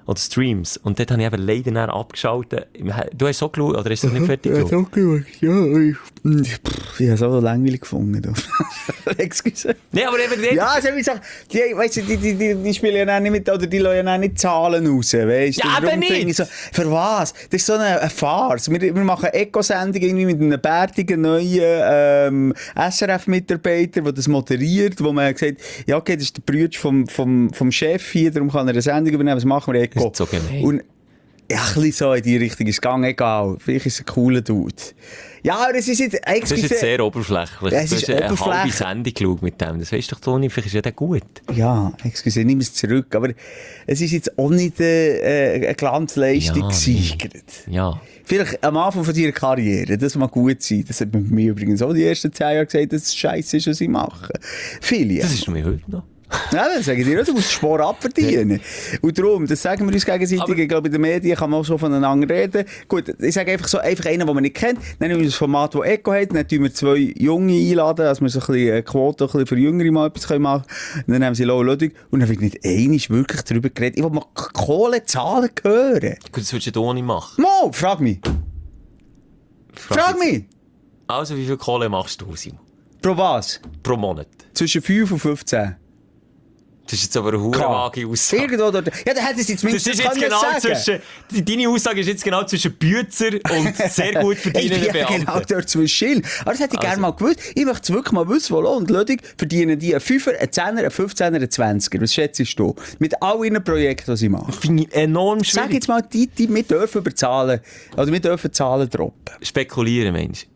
oder Streams. Und dort habe ich eben leider dann abgeschaltet. Du hast so geschaut, oder hast du nicht fertig geschaut? Ja, so geschaut, ja. Ich habe es auch langweilig gefunden. Excuse. Nee, aber eben ja, also ich sage, die spielen ja nicht mit, oder die lassen ja nicht Zahlen raus, weißt du? Ja, aber nicht! So, für was? Das ist so eine Farce. Wir machen Eco-Sendung irgendwie mit einem bärtigen neuen SRF-Mitarbeiter, der das moderiert, wo man gesagt hat, ja, okay, das ist der Bruder vom Chef hier, darum kann er eine Sendung übernehmen, was machen wir Eco? Das ist so gemein. Und ja, ein bisschen so in die Richtung ist es gegangen, egal. Vielleicht ist es ein cooler Dude. Ja, aber es ist jetzt... Das ist jetzt sehr oberflächlich. Ja, es ist du hast eine halbe Sendung geschaut mit dem. Das weisst doch, Toni, vielleicht ist ja der gut. Ja, excuse, nimm es zurück. Aber es ist jetzt auch nicht eine Glanzleistung gesichert. Ja. Vielleicht am Anfang von deiner Karriere, das mag gut sein. Das hat man mir übrigens auch die ersten 10 Jahre gesagt, dass es scheiße ist, was ich mache. Viele. Das ist mir heute noch. Ja, dann sage ich dir, du musst Sport abverdienen. Und darum, das sagen wir uns gegenseitig. Aber ich glaube, in den Medien kann man auch so voneinander reden. Gut, ich sage einfach so, einfach einen, den man nicht kennt. Dann nehmen wir das Format, das Eco hat. Dann tun wir 2 Junge einladen, dass wir so ein bisschen eine Quote ein bisschen für Jüngere mal etwas machen können. Und dann nehmen sie Lau Ludwig. Und dann wird nicht einmal wirklich darüber geredet. Ich will mal Kohlezahlen hören. Gut, das würdest du auch nicht machen. Mo, frag mich. Frag mich. Also, wie viel Kohle machst du, Simon? Pro was? Pro Monat? Zwischen 5 und 15. Das ist jetzt aber eine vage Aussage. Irgendwo dort. Ja, dann hätten sie jetzt das ist jetzt genau zwischen... Deine Aussage ist jetzt genau zwischen Bützer und sehr gut verdienenden Beamten. Genau dort zwischen. Aber das hätte ich gerne mal gewusst. Ich möchte es wirklich mal wissen, wo Lohn und Ludwig verdienen die einen 5er, einen 10er, einen 15er, einen 20er. Was schätzt du? Mit all ihren Projekten, die sie machen. Finde ich enorm schwierig. Sag jetzt mal, wir dürfen überzahlen. Oder wir dürfen Zahlen droppen. Spekulieren, Mensch.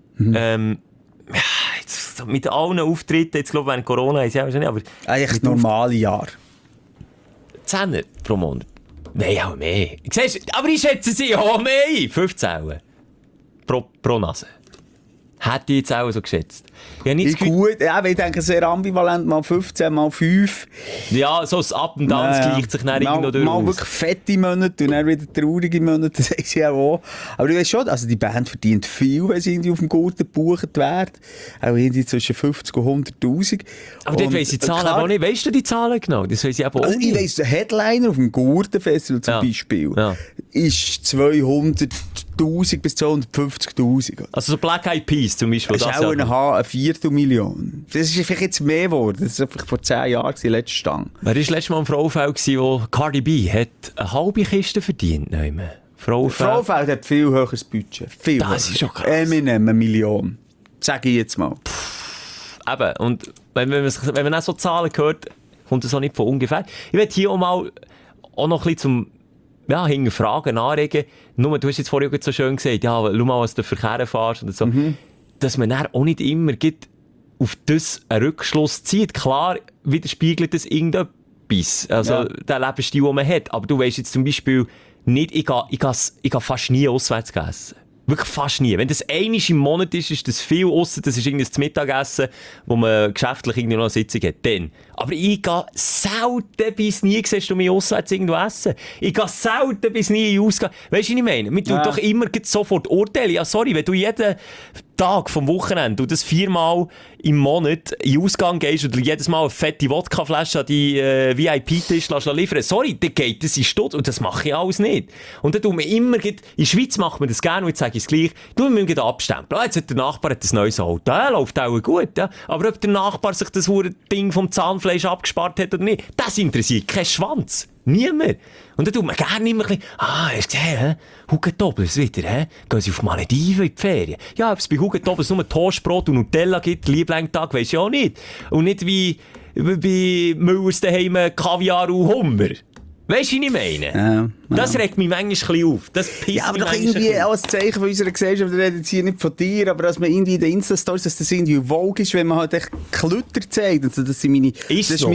Jetzt, mit allen Auftritten, jetzt glaube ich, während Corona ist ja wahrscheinlich, aber... Eigentlich normale Jahr. 10 pro Monat. Nein, auch mehr. Siehst, aber ich schätze sie auch mehr. 15 pro Nase. Hätte ich jetzt auch so geschätzt. Ich gut, ja, ich denke sehr ambivalent, mal 15, mal 5. Ja, so das Up und Down gleicht sich dann irgendwo durch. Mal wirklich fette Monate und dann wieder traurige Monate, das ist ja auch. Aber du weißt schon, also die Band verdient viel, wenn sie irgendwie auf dem Gurten gebucht wird. Auch irgendwie zwischen 50 und 100'000. Aber dort weiss ich die Zahlen aber auch nicht. Weißt du die Zahlen genau? Das weiss ich aber auch also nicht. Ich weiss, der Headliner auf dem Gurten-Festival zum Beispiel ist 200'000 bis 250'000. Also so Black Eyed Peas zum Beispiel. Das ist auch eine Viertelmillion. Das ist vielleicht jetzt mehr geworden. Das war vor 10 Jahren die letzte Stange. Wer war letztes Mal im Frauenfeld, wo Cardi B hat eine halbe Kiste verdient? Frauenfeld hat viel höheres Budget. Viel das höher. Ist schon krass. Eminem, 1 Million. Sag ich jetzt mal. Eben, und wenn man auch so Zahlen hört, kommt das auch nicht von ungefähr. Ich will hier auch mal noch ein bisschen zum hinterfragen, anregen. Nur, du hast jetzt vorhin so schön gesagt, ja, schau mal, was du für Kerren fährst und so. Dass man dann auch nicht immer auf das einen Rückschluss zieht. Klar widerspiegelt das irgendetwas. Also, der Lebensstil, den man hat. Aber du weisst jetzt zum Beispiel nicht, ich gehe fast nie auswärts essen. Wirklich fast nie. Wenn das einmal im Monat ist, ist das viel ausser. Das ist irgendwie das Mittagessen, wo man geschäftlich irgendwie noch eine Sitzung hat. Dann. Aber ich gehe selten bis nie, siehst du mich auswärts irgendwo essen. Ich gehe selten bis nie in Ausgang. Weißt du, was ich meine? Man tut doch immer sofort urteilen. Ja, sorry, wenn du jeden Tag vom Wochenende und das 4-mal im Monat in Ausgang gehst oder jedes Mal eine fette Wodkaflasche an die VIP-Tisch liefern, sorry, dann geht das in Stutt und das mache ich alles nicht. Und dann tun wir immer, in der Schweiz macht man das gerne, und jetzt sage ich es gleich, wir müssen abstempeln. Jetzt hat der Nachbar ein neues Auto, läuft auch gut, ja. Aber ob der Nachbar sich das Ding vom Zahnfleisch abgespart hat oder nicht, das interessiert keinen Schwanz. Niemand. Und dann tut man gerne immer ein bisschen, hast du gesehen, Hugendobels wieder, gehen sie auf Malediven in die Ferien. Ja, ob es bei Hugendobels nur Toastbrot und Nutella gibt, Lieblingstag, weiss ich auch nicht. Und nicht wie bei Müllers daheim Kaviar und Hummer. Weißt du, was ich meine? Das regt mich manchmal ein bisschen auf. Das pisst aber mich doch irgendwie auch ein Zeichen von unserer Gesellschaft, wir reden jetzt hier nicht von dir, aber dass man irgendwie in den Insta-Stories, dass das irgendwie Vogue ist, wenn man halt echt Klütter zeigt. Also, das sind meine... Ist so.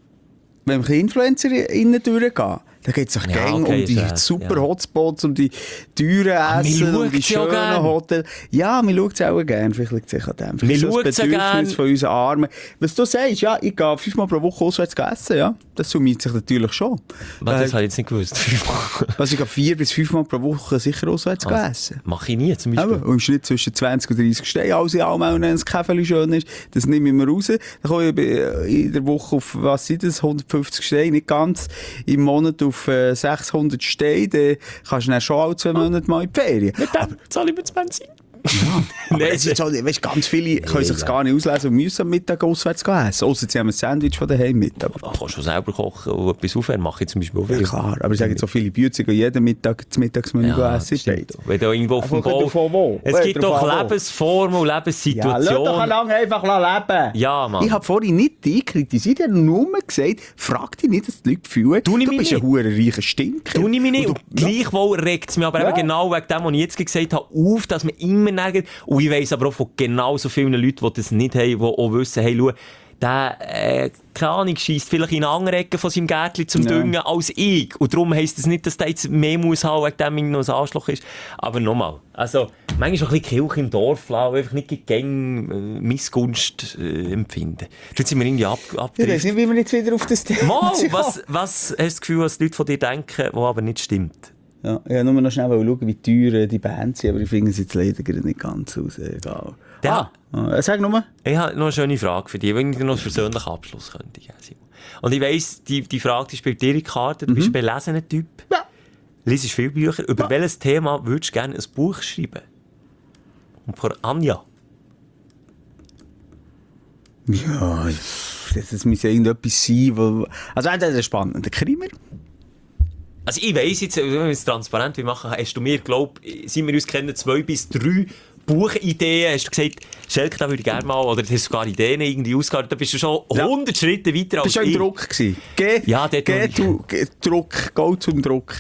Wenn wir InfluencerInnen durchgehen, da geht es auch gerne um die super Hotspots, um die teuren Essen, um die schönen Hotels. Ja, man schaut es auch gerne. Vielleicht liegt es an dem. Vielleicht ist das Bedürfnis von unseren Armen. Was du sagst, ja, ich gehe 5-mal pro Woche auswärts essen, ja. Das summiert sich natürlich schon. Das habe ich jetzt nicht gewusst. Also ich gehe 4 bis 5-mal pro Woche sicher auswärts essen. Mache ich nie, zum Beispiel. Aber im Schnitt zwischen 20 und 30 Steine, alles in allem, wenn das Käferchen schön ist, das nehme ich mir raus. Dann komme ich in der Woche auf, was sind das, 150 Steine, nicht ganz, im Monat auf auf 600 Steine, dann kannst du dann schon alle 2 Monate mal in die Ferien. Mit dem zahle ich mir das Benzin. Aber es ist halt, weißt, ganz viele können sich gar nicht auslesen und müssen am Mittag auswärts gehen essen. Ausser sie haben ein Sandwich von daheim mit. Aber Du kannst schon selber kochen und etwas aufwärmen. Mache ich zum Beispiel auch ja, viel. klar, aber ich sage jetzt so viele Bütze gehen jeden Mittag das Mittagsmenü essen. Stimmt. Wenn du irgendwo auf dem Bau... Es gibt doch Lebensformen und Ja, Lebenssituationen. lass doch lange einfach leben. Ja, Mann. Ich habe vorhin nicht dich kritisiert, ich habe nur gesagt, frag dich nicht, dass die Leute fühlen, du ich bist mich ein hoher reicher Stinker. Tu ich mich nicht. Und Und gleichwohl regt es mich aber eben genau wegen dem, was ich jetzt gesagt habe, auf, dass man immer nirgends... Und ich weiss aber auch von genauso vielen Leuten, die das nicht haben, die auch wissen, hey, schau, der, keine Ahnung, scheisst vielleicht in eine andere Ecke von seinem Gärtchen zum Düngen als ich. Und darum heisst das nicht, dass der jetzt mehr muss haben, wegen dem noch ein Arschloch ist. Aber nochmal, also, manchmal auch ein bisschen Kirche im Dorf lassen, einfach nicht gegen Missgunst empfinden. Jetzt sind wir irgendwie Ich weiss nicht, wie wir jetzt wieder auf das Thema Mal, was hast du das Gefühl, was die Leute von dir denken, was aber nicht stimmt? Ja, ich wollte nur noch schnell schauen, wie teuer die Bands sind, aber ich finde es jetzt leider nicht ganz raus. Egal. Sag nur. Ich habe noch eine schöne Frage für dich, wenn ich dir noch einen persönlichen Abschluss könnte geben. Und ich weiss, die Frage die spielt dir in die Karte, du bist ein belesener Typ. Ja. Liest viele Bücher. Über welches Thema würdest du gerne ein Buch schreiben? Und von Anja. Ja, das muss irgendetwas sein, wo... Also entweder ein spannender Krimi. Also ich weiss jetzt, wenn wir es transparent machen, hast du mir, glaube ich, sind wir uns kennen, 2 bis 3 Buchideen, hast du gesagt, Schelke, da würde ich gerne mal, oder hast du sogar Ideen irgendwie ausgearbeitet, da bist du schon 100 Schritte weiter als ich. Das war schon im Druck. Druck, go zum Druck.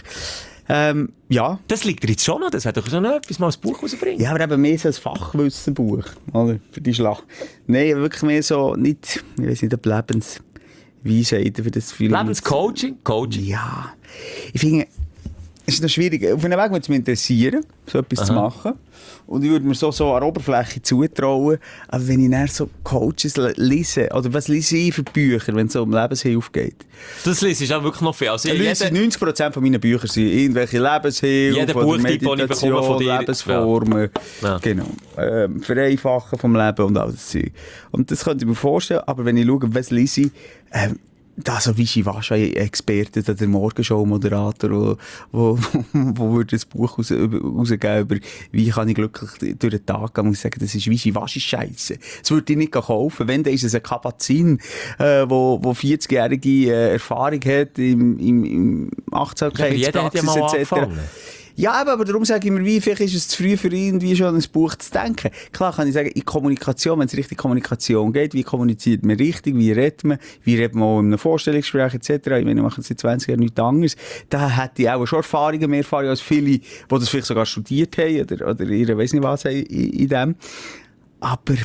Ja. Das liegt dir jetzt schon noch, das wäre doch schon noch etwas, mal ein Buch rausbringen. Ja, aber eben mehr so ein Fachwissenbuch, oder? Für die Schlacht. Nein, wirklich mehr so, nicht, ich weiss nicht, ob Lebensweisheiten für das Film. Lebenscoaching? Coaching? Ja. Ich finde, es ist noch schwierig. Auf einem Weg würde es mich interessieren, so etwas zu machen. Und ich würde mir so an der Oberfläche zutrauen. Aber wenn ich dann so Coaches lese, oder was lese ich für Bücher, wenn es so um Lebenshilfe geht? Das lese ich auch wirklich noch viel. Also 90% von meinen Büchern sind irgendwelche Lebenshilfe, jeder Buchtipp, den ich bekomme von dir. Lebensformen, genau. Vereinfachen vom Leben und all das Zeug. Und das könnte ich mir vorstellen, aber wenn ich schaue, was lese ich, da so Wischiwaschi-Experte, der Morgenshow-Moderator, wo würde das Buch rausgeben über wie kann ich glücklich durch den Tag gehen, muss ich sagen, das ist Wischiwaschi-Scheisse. Das würde ich nicht kaufen. Wenn, dann ist es ein Kapazin, wo 40-jährige Erfahrung hat im Achtsamkeitspraxis etc. Ja, aber darum sage ich mir, wie vielleicht ist es zu früh für irgendwie schon an ein Buch zu denken. Klar kann ich sagen, in Kommunikation, wenn es richtig Kommunikation geht, wie kommuniziert man richtig, wie redet man auch in einem Vorstellungsgespräch etc. Ich meine, ich mache seit 20 Jahren nichts anderes. Da hätte ich auch schon mehr Erfahrung als viele, die das vielleicht sogar studiert haben oder ihre weiss nicht was haben in dem. Aber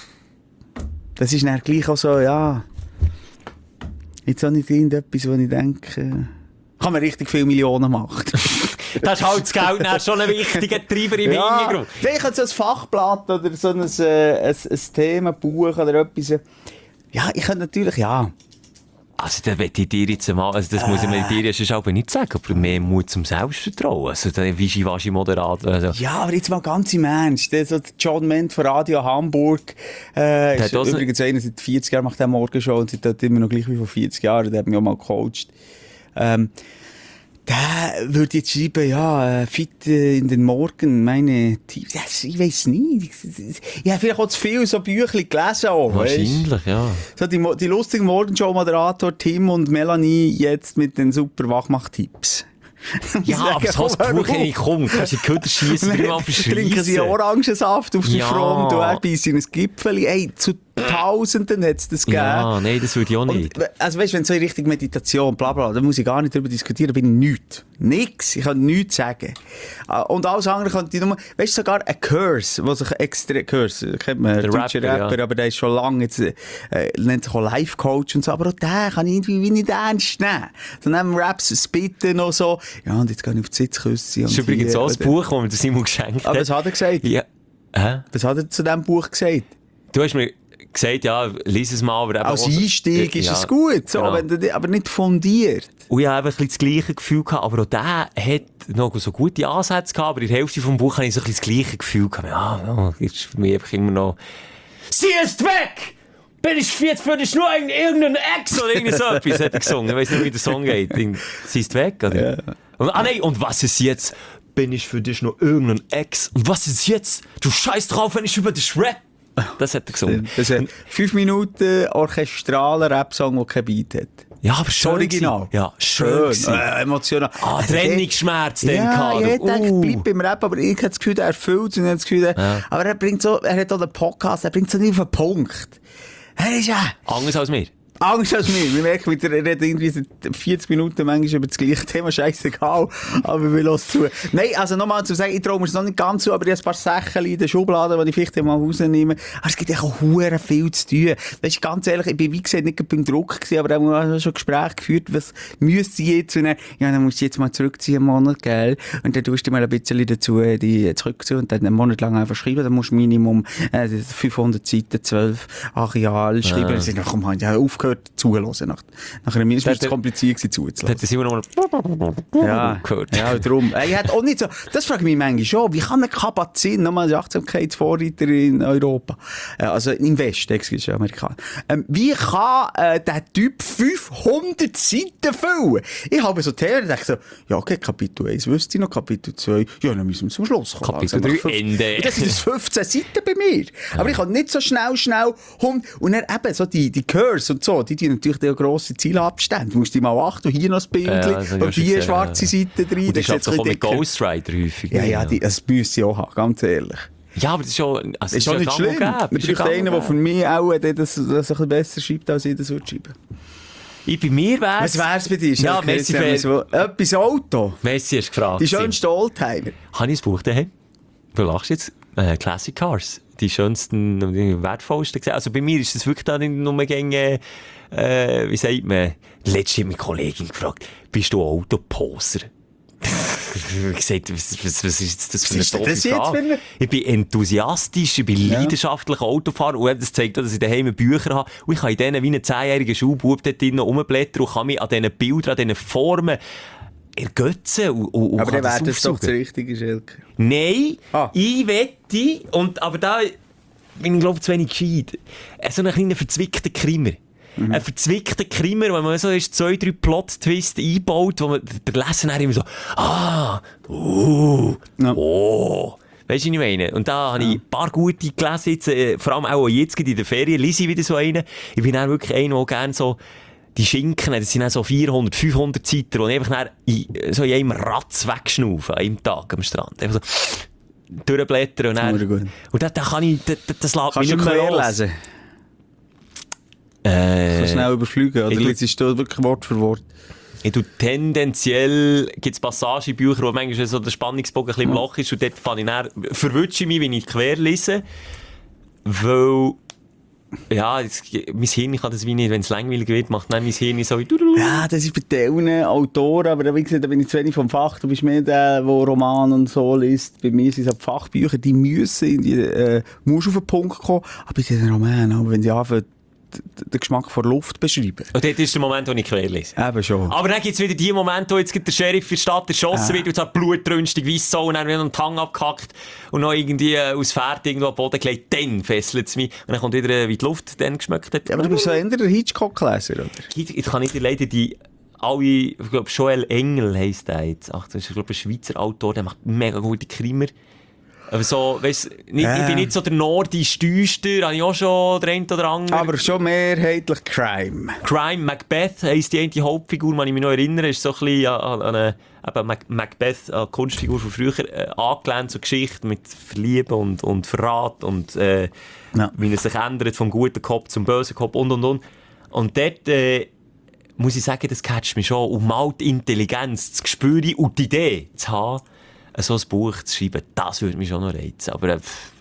das ist dann gleich auch so, ja, jetzt auch nicht irgendetwas, wo ich denke, kann man richtig viele Millionen machen. Das ist halt das Geld schon ein wichtiger Treiber im Hintergrund. Ich könnte so ein Fachblatt oder so ein Themenbuch oder etwas. Ja, ich könnte natürlich, ja. Also, da möchte ich dir jetzt mal, also das muss ich mir dir jetzt aber nicht sagen, aber mehr Mut zum Selbstvertrauen. Also, der Wischiwaschi-Moderator. Also. Ja, aber jetzt mal ganz im Ernst. So John Ment von Radio Hamburg, ist übrigens einer seit 40 Jahren, macht der Morgenshow und seit dort immer noch gleich wie vor 40 Jahren. Der hat mich auch mal gecoacht. Der würde jetzt schreiben, ja, fit in den Morgen, meine Tipps. Ich weiss nicht. Ich habe vielleicht auch zu viel so Büchlein gelesen. Auch, wahrscheinlich, ja. So die lustigen Morgenshow-Moderator Tim und Melanie jetzt mit den super Wachmach-Tipps. Ja, aber so ein Buch nicht kommt. Kannst du die Köder schiessen, dreimal verschreissen. Trinken sie Orangensaft auf die Front und er beißt ein Gipfeli. Ey, zu Tausenden hat es das gegeben. Ja, nein, das würde ich auch nicht. Und, also weißt du, wenn so in Richtung Meditation, bla bla, da muss ich gar nicht darüber diskutieren, da bin ich nichts. Nix. Ich kann nichts sagen. Und alles andere könnte ich nur, weißt du, sogar ein Curse, was sich extra, Curse, kennt man, der deutsche Rapper, ja. Aber der ist schon lange, jetzt, nennt sich auch Life-Coach und so, aber auch den kann ich irgendwie nicht ernst nehmen. Dann haben wir Raps spitten noch so, ja, und jetzt gehe ich auf die Sitzküsse. Das ist übrigens auch ein Buch, das mir der Simon geschenkt hat. Aber was hat er gesagt? Ja. Was hat er zu diesem Buch gesagt? Du hast mir gesagt, ja, lies es mal. Aber als Einstieg ist es gut, so, genau. Aber nicht fundiert. Und ich habe das gleiche Gefühl gehabt, aber auch der hat noch so gute Ansätze gehabt, aber in der Hälfte des Buches habe ich so das gleiche Gefühl gehabt. Ja, ist für mich einfach immer noch, sie ist weg! bin ich jetzt für dich nur irgendein Ex oder irgend so etwas, hat er gesungen. Ich weiss nicht, wie der Song geht. Sie ist weg, oder? Ja. Nein, und was ist jetzt? Bin ich für dich nur irgendein Ex? Und was ist jetzt? Du scheiß drauf, wenn ich über dich rap. Das hat er gesungen. Das ist ein 5 Minuten orchestraler Rap-Song, der kein Beat hat. Ja, aber schön. Original. Ja, schön. Emotional. Trennungsschmerz, den ja, ich denke, bleibt beim Rap, aber ich habe das Gefühl, er erfüllt es und ich habe das Gefühl, aber er hat auch den Podcast, er bringt so nicht auf den Punkt. Er ist ja... Anders als mir. Angst als mir. Wir merken, er redet irgendwie seit 40 Minuten manchmal über das gleiche Thema, scheißegal. Aber wir hören zu. Nein, also nochmal zu sagen, ich traue mir es noch nicht ganz zu, aber ich habe ein paar Sachen in der Schublade, die ich vielleicht mal rausnehme. Aber es gibt auch verdammt viel zu tun. Weißt du, ganz ehrlich, ich bin wie gesagt nicht beim Druck gewesen, aber ich habe schon Gespräche geführt, was müsste ich jetzt? Und dann musst du jetzt mal zurückziehen, einen Monat, gell? Und dann tust du mal ein bisschen dazu, die zurückziehen und dann einen Monat lang einfach schreiben. Dann musst du Minimum 500 Seiten, 12 Areal schreiben. Dann sind wir aufgehört zuhören. Nach einem Minute war es kompliziert zuzulassen. Hat das immer noch mal gehört. Ja, darum. Ich hätte auch nicht so, das frage ich mich manchmal schon, wie kann eine Kapazität, nochmal die Achtsamkeitsvorreiter in Europa, also im Westen, excuse, Amerikaner, wie kann der Typ 500 Seiten füllen? Ich habe so Theorien, denke so, ja okay, Kapitel 1 wüsste ich noch, Kapitel 2, ja, dann müssen wir zum Schluss kommen. Kapitel 3, Ende. Das sind 15 Seiten bei mir. Aber ich kann nicht so schnell 100, und dann eben so die Curse und so, die natürlich auch grosse Zielabstände. Du musst dich mal achten, hier noch das Bild, und hier schwarze Seite drin. Und das ist auch mit Ghost Rider häufig. Ja, das müsste ich auch haben, ganz ehrlich. Ja, aber das ist schon... Also ist auch nicht schlimm. Natürlich einer, der von mir auch das ein bisschen besser schreibt, als ich das schreiben. Bei mir wär's... Was wär's bei dir? Ja, Messi etwas Auto. Messi ist gefragt. Die schönsten Oldtimer. Habe ich das Buch daheim? Du lachst jetzt. Classic Cars. Die schönsten und die wertvollsten gesehen. Also bei mir ist das wirklich da nicht nur gegen, wie sagt man, letztens hat meine Kollegin gefragt, bist du Autoposer? Ich habe gesagt, was ist jetzt das für eine doofe Frage? Ich bin enthusiastisch, ich bin leidenschaftlicher Autofahrer und das zeigt auch, dass ich daheim Bücher habe und ich kann in denen wie ein 10-jähriger Schulbub dort drinnen rumblättern und kann mich an diesen Bildern, an diesen Formen ergötzen und aber dann wäre das doch das richtige, Schelke. Nein, ich wette, aber da bin ich glaube zu wenig gescheit. So einen kleinen verzwickten Krimmer. Ein verzwickter Krimmer, wenn man so 2-3 Plot-Twist einbaut, wo man der Leser dann immer so, Weißt du, was ich meine? Und da habe ich ein paar gute gelesen, jetzt, vor allem auch jetzt in der Ferien, lese ich wieder so einen. Ich bin dann wirklich einer, der gerne so die Schinken, das sind dann so 400, 500 Seiten, die ich einfach in einem Ratz wegschnaufe, an einem Tag am Strand. Einfach so durchblättern und dann... Und da kann ich... Das lässt mich nicht mehr los. Lesen? Kannst schnell überfliegen, oder liest du wirklich Wort für Wort? Ich tue tendenziell, gibt es Passagenbücher, wo manchmal so der Spannungsbogen ein bisschen im Loch ist und dort verwünsche ich mich, wenn ich quer lese, weil... Ja, mein Hirn kann das wie nicht, wenn es langweilig wird, macht dann mein Hirn so wie... Ja, das ist bei den Autoren, aber wie gesagt, da bin ich zu wenig vom Fach. Du bist mehr der, der Roman und so liest. Bei mir sind es Fachbücher, die müssen, musst auf den Punkt kommen. Aber bei den Romanen, aber wenn sie anfangen, den Geschmack von Luft beschreiben. Und dort ist der Moment, wo ich quer lese. Eben schon. Aber dann gibt es wieder die Momente, wo jetzt der Sheriff in der Stadt erschossen wird und hat blutrünstig weiss so und dann wird noch einen Tang abgehackt und noch irgendwie aus Pferd irgendwo am Boden gelegt. Dann fesselt es mich. Und dann kommt wieder, wie die Luft dann geschmeckt hat. Ja, aber du bist so eher der Hitchcock-Leser, oder? Ich kann nicht leider die... ich glaube, Joel Engel heisst der jetzt. Ach, das ist, glaube ich, ein Schweizer Autor, der macht mega gute Krimer. Aber so, weißt, ich bin nicht so der nordisch Düster, habe ich auch schon der eine oder andere. Aber schon mehrheitlich Crime. Crime, Macbeth heisst die eine Hauptfigur, man ich mich noch erinnere, ist so ein bisschen an Macbeth, eine Kunstfigur von früher, angelehnt zur Geschichte mit Verlieben und Verrat und wie er sich ändert vom guten Kopf zum bösen Kopf und. Und dort muss ich sagen, das catcht mich schon, um mal die Intelligenz, das Gespür und die Idee zu haben, so ein Buch zu schreiben, das würde mich schon noch reizen. Aber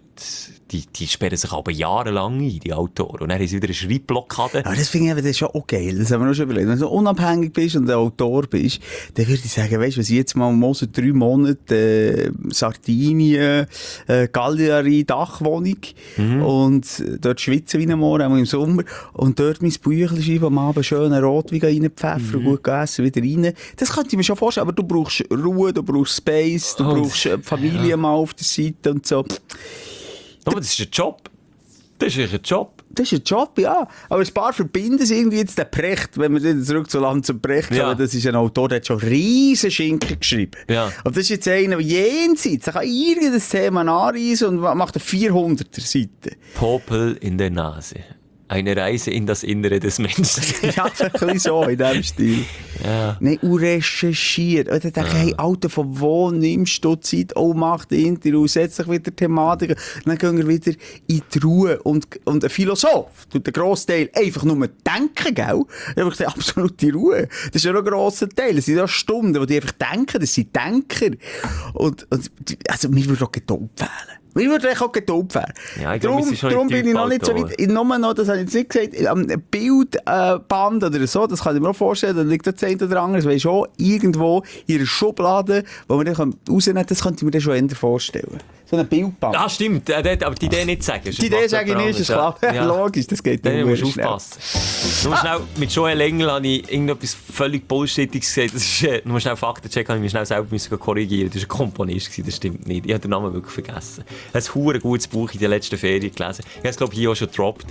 die sperren sich aber jahrelang ein, die Autoren. Und dann haben sie wieder eine Schreibblockade. Aber das finde ich das schon auch geil. Das haben wir auch schon überlegt. Wenn du so unabhängig bist und ein Autor bist, dann würde ich sagen, weißt du, was ich jetzt mal muss, 3 Monate Sardinien, Cagliari, Dachwohnung und dort schwitzen wie ein Moor, auch im Sommer, und dort mein Büchlein schreiben, am Abend schön Rotwein reinpfeffern und gut essen, wieder rein. Das könnte ich mir schon vorstellen, aber du brauchst Ruhe, du brauchst Space, du brauchst Familie mal auf der Seite und so. Aber das ist ein Job. Das ist ein Job. Das ist ein Job, ja. Aber ein paar verbinden sie irgendwie jetzt den Precht, wenn wir wieder zurück zu Land zum Precht kommen. Das ist ein Autor, der hat schon riesen Schinken geschrieben. Ja. Und das ist jetzt einer, der jenseits, der kann irgendein Thema anreisen und macht eine 400er-Seite. Popel in der Nase. Eine Reise in das Innere des Menschen. Ja, ein bisschen so, in diesem Stil. Ja. Nein, und recherchiert. Und dann denke ich, hey, Alter, von wo nimmst du Zeit? Oh, mach die Interview, setz dich wieder Thematiken. Dann gehen wir wieder in die Ruhe. Und ein Philosoph tut den grossen Teil einfach nur denken, gell? Dann habe ich gesagt, absolute Ruhe. Das ist ja noch ein grosser Teil. Das sind ja Stunden, wo die einfach denken. Das sind Denker. Und also, mir würde auch gedopt wählen. Ich würde auch gedopt werden. Ja, darum bin ich noch nicht so weit. Nur noch, das habe ich jetzt nicht gesagt, am Bildband oder so, das kann ich mir auch vorstellen, da liegt das eine oder andere, das weisst schon, irgendwo in einer Schublade, wo man dann rausnehmen kann, das könnte ich mir dann schon eher vorstellen. So ein Bildband. Ah, stimmt, aber die Idee nicht sagen. Die Idee sage ich nicht, ist klar. Ja. Logisch, das geht nicht. Dann musst du aufpassen. Nur schnell, mit Joel Engel habe ich irgendetwas völlig Bullshittiges gesagt. Das ist, nur schnell Faktencheck, habe ich mich schnell selber korrigieren. Das war ein Komponist, das stimmt nicht. Ich habe den Namen wirklich vergessen. Ein verdammt gutes Buch in der letzten Ferien gelesen. Ich habe es, glaube ich, hier auch schon gedroppt.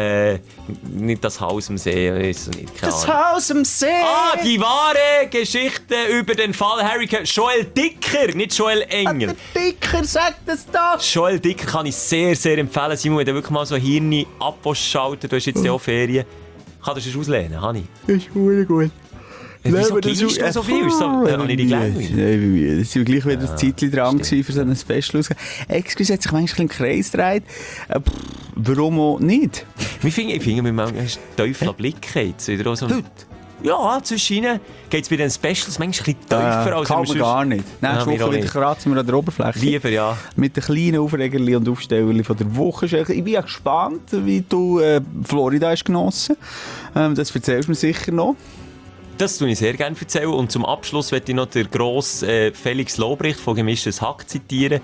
Nicht das Haus am See. Das Haus am See! Ah, die wahre Geschichte über den Fall Harry Kane. Joel Dicker, nicht Joel Engel. Der Dicker sagt das doch! Joel Dicker kann ich sehr, sehr empfehlen. Simon, wenn du wirklich mal so Hirn abschalten, du hast jetzt ja auch Ferien. Kann das auslehnen, Hanni? Das ist gut. Wieso gibst du so viel? Habe ich nicht gelernt? Nein, das war gleich wieder das Zeitchen dran für so ein Special. Excuse, hat sich manchmal im Kreis gedreht. Warum auch nicht? Ich finde, wir machen einen teufelen Blick jetzt. Wieder so heute? Ja, zwischen ihnen geht es bei den Specials manchmal ein bisschen tiefer als kann man gar nicht. Nächste Woche wieder kratzen wir an der Oberfläche. Lieber, ja. Mit den kleinen Aufregerli und Aufstellerli von der Woche. Ich bin ja gespannt, wie du Florida hast genossen. Das erzählst du mir sicher noch. Das tue ich sehr gerne erzählen. Und zum Abschluss möchte ich noch den grossen Felix Lobrecht von Gemischtes Hack zitieren.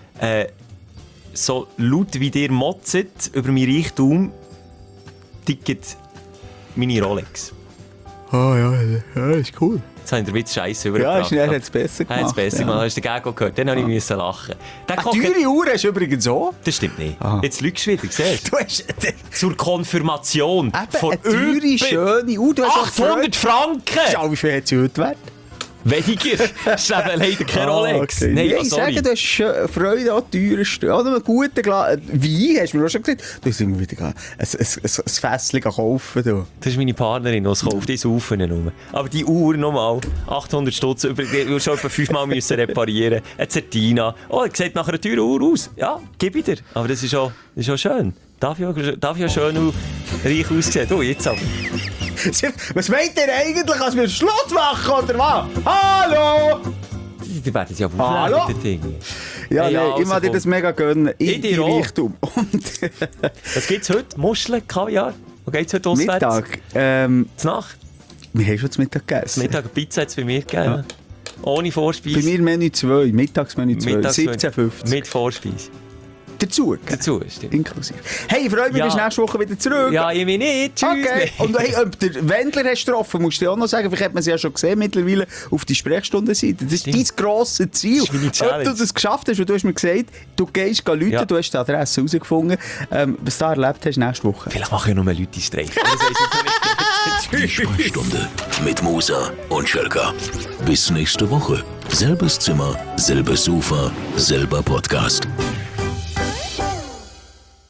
So laut wie dir motzet über meinen Reichtum, tickt meine Rolex. Ah ja, ist cool. Jetzt habe ich den Witz scheiße übergebracht. Ja, er hat es besser gemacht. Er hat es besser gemacht. Hast du den Gag gehört? Dann habe ich müssen lachen. Eine teure Uhr hast du übrigens auch. Das stimmt nicht. Aha. Jetzt lügst du wieder, siehst du? Zur Konfirmation von eine teure, schöne Uhr. 800 Franken! Schau, wie viel hat sie heute wert? Weniger. Das ist eben leider kein Rolex. Okay. Nein, ich sage, du hast Freude an teuersten. Oder einen guten Wein, hast du mir auch schon gesagt. Du hast immer wieder ein Fässchen kaufen. Du. Das ist meine Partnerin, die es kauft. Die saufen nur. Aber die Uhr nochmal, 800 Stutz, die wir schon etwa 5-mal müssen reparieren. Eine Zertina. Oh, er sieht nach einer teuren Uhr aus. Ja, gib ich dir. Aber das ist auch schön. Darf ja schön und reich aussehen. Du, jetzt aber. Was meint ihr eigentlich, als wir Schluss machen, oder was? Hallo! Die werden ja auflegen mit den Dingen. Ja, hey, nein, ich mag dir das mega gönnen. In die Reichtum. Was gibt's heute? Muscheln, Kaviar? Wo geht's heute auswärts? Mittag. Nacht? Wir haben schon zu Mittag gegessen. Mittag Pizza hat es bei mir gegeben. Ja. Ohne Vorspeise. Bei mir Menü 2, Mittagsmenü 2, 17,50. Mit Vorspeise. Dazu, stimmt. Inklusive. Hey, freut mich, bist nächste Woche wieder zurück. Ja, ich mich nicht. Tschüss. Okay. Und hey, ob der Wendler hast getroffen, musst du dir auch noch sagen, vielleicht hat man es ja schon gesehen mittlerweile auf die Sprechstundenseite. Das ist dein grosses Ziel. Das ist meine Challenge. Ob du das geschafft hast, weil du hast mir gesagt, du gehst Leute, du hast die Adresse herausgefunden. Was du erlebt hast nächste Woche. Vielleicht mache ich nur Leute Streich. Die Sprechstunde mit Musa und Schelka. Bis nächste Woche. Selbes Zimmer, selbes Sofa, selber Podcast.